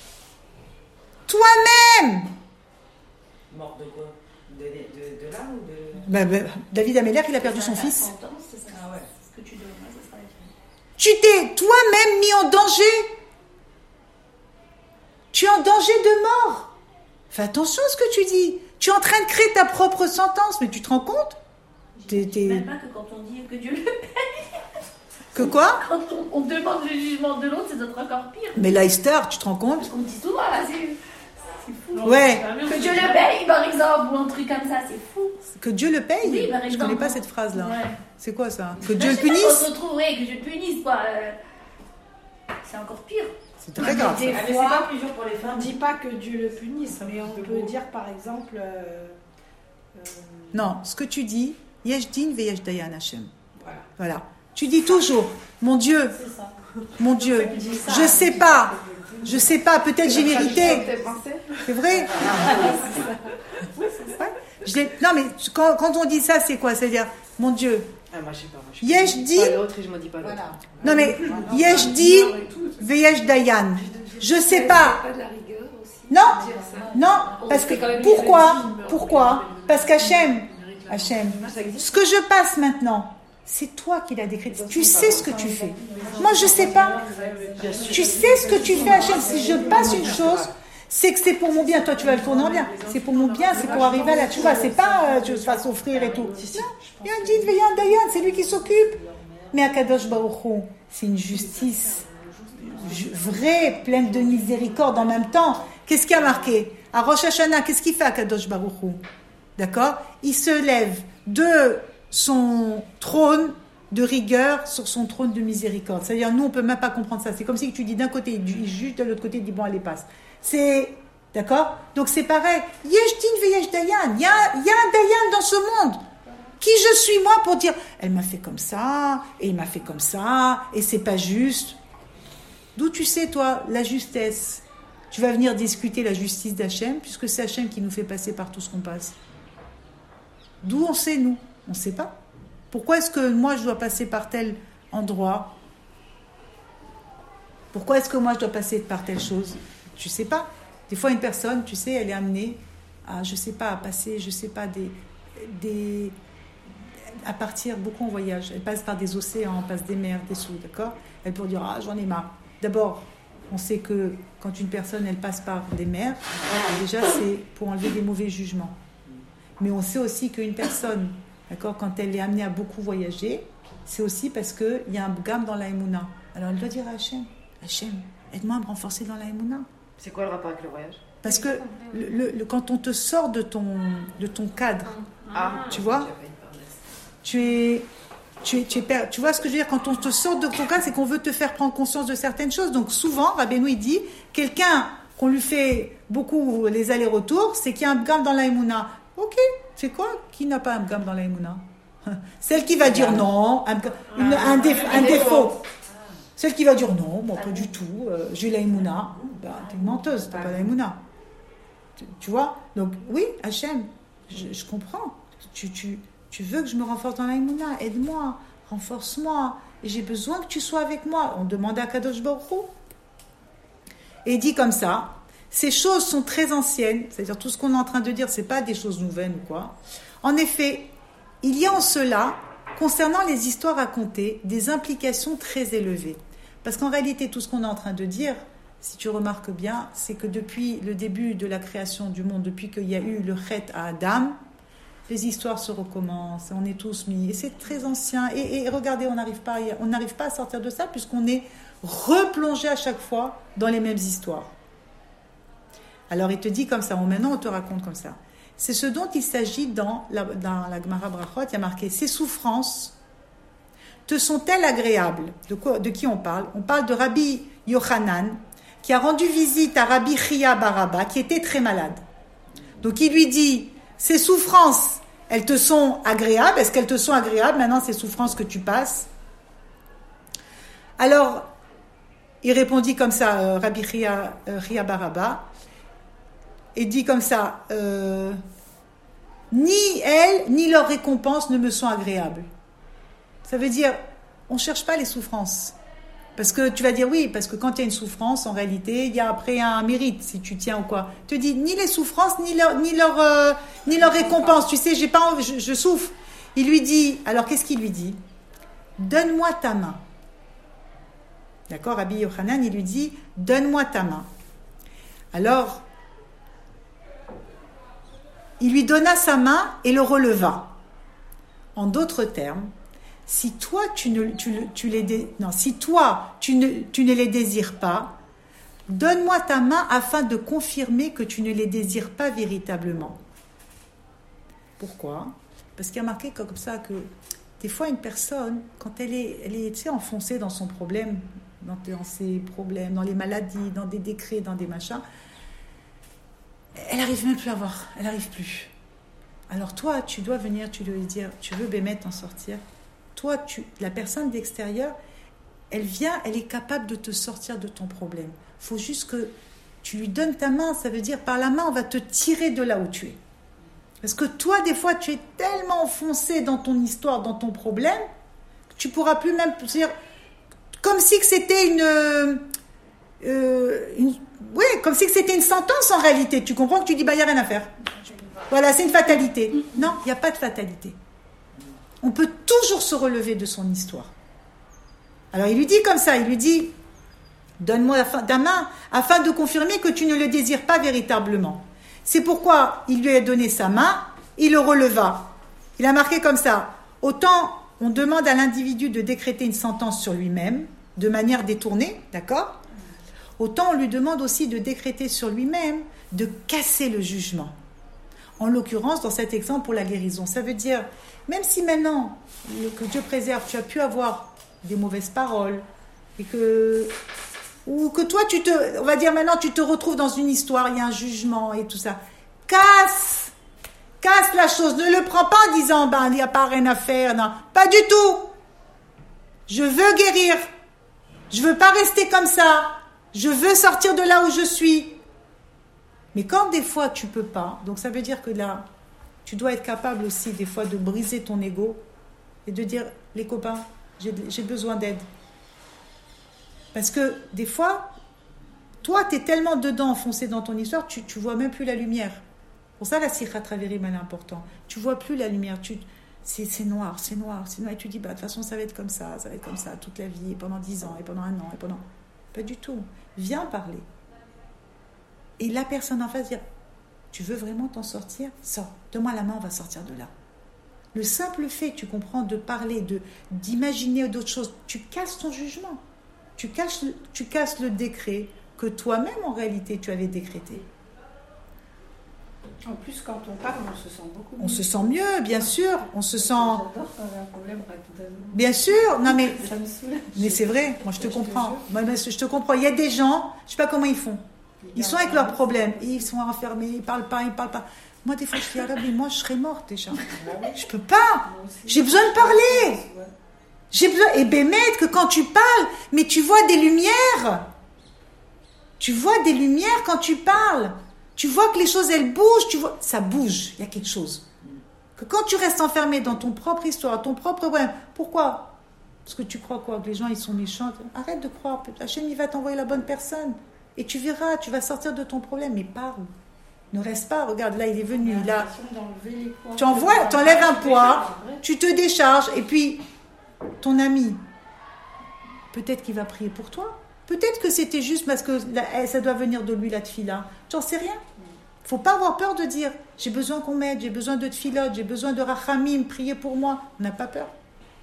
Speaker 2: Toi-même.
Speaker 1: Mort de quoi? De là ou de...
Speaker 2: David Ameller, il a perdu son fils.
Speaker 5: C'est ça.
Speaker 1: Ah ouais.
Speaker 5: Ce que tu donnes, ça sera la vie.
Speaker 2: Tu t'es toi-même mis en danger. Tu es en danger de mort. Fais attention à ce que tu dis. Tu es en train de créer ta propre sentence, mais tu te rends compte?
Speaker 5: Même pas que quand on dit que Dieu le
Speaker 2: Que quoi?
Speaker 5: Quand on demande le jugement de l'autre, c'est d'être encore pire.
Speaker 2: Mais là, Esther, tu te rends compte?
Speaker 5: Parce qu'on dit souvent là, c'est fou.
Speaker 2: Ouais.
Speaker 5: Que Dieu le paye, par exemple, ou un truc comme ça, c'est fou.
Speaker 2: Que Dieu le paye?
Speaker 5: Oui, par
Speaker 2: Je
Speaker 5: exemple.
Speaker 2: connais pas cette phrase-là.
Speaker 5: Ouais.
Speaker 2: C'est quoi ça? Que Dieu
Speaker 5: Je
Speaker 2: le
Speaker 5: sais pas,
Speaker 2: punisse?
Speaker 5: quand on se trouve, que Dieu le punisse, quoi. C'est encore pire.
Speaker 2: C'est très grave.
Speaker 3: Des
Speaker 1: Ah, mais c'est
Speaker 3: fois,
Speaker 1: pas plus dur pour les
Speaker 3: on
Speaker 1: femmes.
Speaker 3: ne dit pas que Dieu le punisse, mais on peut dire par exemple.
Speaker 2: Non, ce que tu dis, Yesh din ve yesh dayan Hashem.
Speaker 1: Voilà.
Speaker 2: Voilà. Tu dis toujours, mon Dieu,
Speaker 5: C'est ça.
Speaker 2: mon Dieu, je sais pas, peut-être j'ai mérité. C'est vrai? Ouais. Non, mais quand on dit ça, c'est quoi? C'est-à-dire, mon Dieu,
Speaker 6: Ah, moi, je sais pas. Moi,
Speaker 2: Yesh din,
Speaker 6: pas l'autre et je me dis pas l'autre.
Speaker 3: Voilà.
Speaker 2: non mais, Yesh din ve yesh dayan. Je sais pas.
Speaker 8: Pas de la rigueur aussi.
Speaker 2: Non, non, parce que,
Speaker 8: C'est quand même
Speaker 2: pourquoi? Parce qu'Hachem, ce que je passe maintenant, c'est toi qui l'as décrété. Tu sais ce que tu fais. Moi, je sais pas. Tu sais ce que tu fais, Hachem. Si je passe une chose, c'est que c'est pour mon bien. Toi, tu vas le tourner en bien. C'est pour mon bien, c'est pour arriver à la tchouva. C'est pas je te fasse offrir et tout. Non, il y a un dit, il y a un dayan, c'est lui qui s'occupe. Mais Akadosh Baruch Hu, c'est une justice vraie, pleine de miséricorde en même temps. Qu'est-ce qui a marqué? À Rosh Hashanah, qu'est-ce qu'il fait Akadosh Baruch Hu? D'accord? Il se lève de son trône de rigueur sur son trône de miséricorde. C'est-à-dire, nous, on ne peut même pas comprendre ça. C'est comme si tu dis d'un côté, il juge, de l'autre côté, il dit, bon, allez, passe. C'est... D'accord? Donc, c'est pareil. Yesh din ve yesh dayan. Il y a un dayan dans ce monde. Qui je suis, moi, pour dire, elle m'a fait comme ça, et il m'a fait comme ça, et c'est pas juste. D'où tu sais, toi, la justesse? Tu vas venir discuter la justice d'Hachem, puisque c'est Hachem qui nous fait passer par tout ce qu'on passe. D'où on sait, nous? On ne sait pas. Pourquoi est-ce que moi, je dois passer par tel endroit? Pourquoi est-ce que moi, je dois passer par telle chose? Tu ne sais pas. Des fois, une personne, tu sais, elle est amenée à, je ne sais pas, à passer, je ne sais pas, à partir beaucoup en voyage. Elle passe par des océans, passe des mers, des sous, d'accord? Elle peut dire, ah, j'en ai marre. D'abord, on sait que quand une personne, elle passe par des mers, déjà, c'est pour enlever des mauvais jugements. Mais on sait aussi qu'une personne, d'accord, quand elle est amenée à beaucoup voyager, c'est aussi parce qu'il y a un gamme dans la Emouna. Alors elle doit dire à Hachem, aide-moi à me renforcer dans la Emouna.
Speaker 6: C'est quoi le rapport avec le voyage?
Speaker 2: Parce que quand on te sort de ton cadre, tu vois, tu vois ce que je veux dire? Quand on te sort de ton cadre, c'est qu'on veut te faire prendre conscience de certaines choses. Donc souvent, Rabbeinu, il dit, quelqu'un qu'on lui fait beaucoup les allers-retours, c'est qu'il y a un gamme dans la Emouna. Ok, c'est quoi? Qui n'a pas un gamme dans la Emouna? Celle qui va dire non, un défaut. Celle qui va dire non, moi pas du tout, j'ai la Emouna. Ben, t'es une menteuse, t'as pas la Emouna. Tu vois? Donc oui, Hachem, je comprends. Tu veux que je me renforce dans la Emouna? Aide-moi, renforce-moi. Et j'ai besoin que tu sois avec moi. On demande à Kadosh Baruch Hu. Et il dit comme ça, ces choses sont très anciennes, c'est-à-dire tout ce qu'on est en train de dire, c'est pas des choses nouvelles ou quoi. En effet, il y a en cela, concernant les histoires racontées, des implications très élevées. Parce qu'en réalité, tout ce qu'on est en train de dire, si tu remarques bien, c'est que depuis le début de la création du monde, depuis qu'il y a eu le Chet à Adam, les histoires se recommencent, on est tous mis, et c'est très ancien. Et regardez, on n'arrive pas à sortir de ça, puisqu'on est replongé à chaque fois dans les mêmes histoires. Alors il te dit comme ça, maintenant on te raconte comme ça. C'est ce dont il s'agit dans la Gemara Brachot, il y a marqué « Ces souffrances te sont-elles agréables ?» De qui on parle? On parle de Rabbi Yochanan, qui a rendu visite à Rabbi Chia bar Abba, qui était très malade. Donc il lui dit « Ces souffrances, elles te sont agréables? Est-ce qu'elles te sont agréables maintenant, ces souffrances que tu passes ?» Alors, il répondit comme ça, Rabbi Chia bar Abba, et dit comme ça, ni elles, ni leurs récompenses ne me sont agréables. Ça veut dire, on ne cherche pas les souffrances. Parce que tu vas dire oui, parce que quand il y a une souffrance, en réalité, il y a après un mérite, si tu tiens ou quoi. Je te dis, ni les souffrances, ni leur récompense. Tu sais, j'ai pas envie, je souffre. Il lui dit, alors qu'est-ce qu'il lui dit? Donne-moi ta main. D'accord, Rabbi Yochanan, il lui dit, donne-moi ta main. Alors, il lui donna sa main et le releva. En d'autres termes, si toi tu ne les désires pas, donne-moi ta main afin de confirmer que tu ne les désires pas véritablement. Pourquoi? Parce qu'il y a marqué comme ça que des fois une personne, quand elle est tu sais, enfoncée dans son problème, dans ses problèmes, dans les maladies, dans des décrets, dans des machins, elle n'arrive même plus à voir, elle n'arrive plus. Alors toi, tu dois venir, tu dois lui dire, tu veux Bémet t'en sortir? Toi, la personne d'extérieur, elle vient, elle est capable de te sortir de ton problème. Il faut juste que tu lui donnes ta main, ça veut dire par la main, on va te tirer de là où tu es. Parce que toi, des fois, tu es tellement enfoncé dans ton histoire, dans ton problème, que tu ne pourras plus même dire, comme si que c'était comme si que c'était une sentence en réalité. Tu comprends que tu dis, il n'y a rien à faire. Voilà, c'est une fatalité. Non, il n'y a pas de fatalité. On peut toujours se relever de son histoire. Alors il lui dit comme ça, il lui dit, donne-moi ta main afin de confirmer que tu ne le désires pas véritablement. C'est pourquoi il lui a donné sa main, il le releva. Il a marqué comme ça, autant on demande à l'individu de décréter une sentence sur lui-même, de manière détournée, d'accord? Autant on lui demande aussi de décréter sur lui-même, de casser le jugement. En l'occurrence, dans cet exemple pour la guérison, ça veut dire, même si maintenant, que Dieu préserve, tu as pu avoir des mauvaises paroles, ou que toi, on va dire maintenant, tu te retrouves dans une histoire, il y a un jugement et tout ça, casse la chose, ne le prends pas en disant, il n'y a pas rien à faire, non, pas du tout. Je veux guérir, je veux pas rester comme ça, je veux sortir de là où je suis. Mais quand des fois tu peux pas, donc ça veut dire que là, tu dois être capable aussi des fois de briser ton ego et de dire, les copains, j'ai besoin d'aide. Parce que des fois, toi, tu es tellement dedans, enfoncé dans ton histoire, tu vois même plus la lumière. Pour ça, la Sikhat Haverim, elle est importante. Tu vois plus la lumière, c'est noir. Et tu dis, de toute façon, ça va être comme ça toute la vie, et pendant 10 ans, et pendant 1 an, et pendant... Pas du tout. Viens parler. Et la personne en face dire, tu veux vraiment t'en sortir? Sors, donne-moi la main, on va sortir de là. Le simple fait, tu comprends, de parler, d'imaginer d'autres choses, tu casses ton jugement. Tu casses le décret que toi-même, en réalité, tu avais décrété.
Speaker 3: En plus, quand on parle, on se sent beaucoup mieux.
Speaker 2: On se sent mieux, bien sûr. On se sent...
Speaker 3: J'adore quand on a un problème, raconte-nous.
Speaker 2: Bien sûr. Non, mais...
Speaker 3: Ça me soulage.
Speaker 2: Mais c'est vrai, moi je te comprends. Je te comprends. Il y a des gens, je ne sais pas comment ils font. Ils sont avec leurs problèmes. Ils sont enfermés, ils ne parlent pas. Moi, des fois, je dis, ah là, mais moi, je serais morte déjà. Je ne peux pas. J'ai besoin de parler. J'ai besoin... Et Bémet, que quand tu parles, mais tu vois des lumières. Tu vois des lumières quand tu parles. Tu vois que les choses, elles bougent. Tu vois, ça bouge. Il y a quelque chose. Que quand tu restes enfermé dans ton propre histoire, ton propre problème, pourquoi? Parce que tu crois quoi? Que les gens, ils sont méchants. Arrête de croire. Hachem, il va t'envoyer la bonne personne. Et tu verras, tu vas sortir de ton problème. Mais parle. Ne reste pas. Regarde, là, il est venu. Là, tu enlèves un poids, tu te décharges. Et puis, ton ami, peut-être qu'il va prier pour toi. Peut-être que c'était juste parce que ça doit venir de lui, la tefila. J'en sais rien. Il ne faut pas avoir peur de dire, j'ai besoin qu'on m'aide, j'ai besoin de tefilot, j'ai besoin de rachamim, priez pour moi. On n'a pas peur.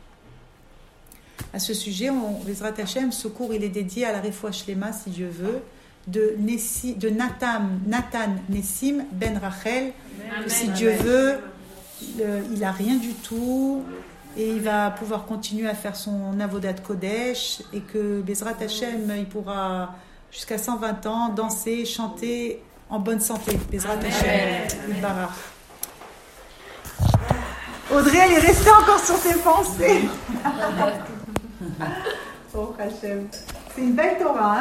Speaker 2: À ce sujet, Bezrat Hashem, ce cours, il est dédié à la Refoua Shlema, si Dieu veut, de Nathan Nessim Ben Rachel. Amen. Si Dieu veut, il n'a rien du tout. Et il va pouvoir continuer à faire son Avodat Kodesh, et que Bezrat Hashem, il pourra jusqu'à 120 ans danser, chanter en bonne santé. Bezrat Hashem, Barach. Audrey, elle est restée encore sur ses pensées. Oh Hashem, c'est une belle Torah.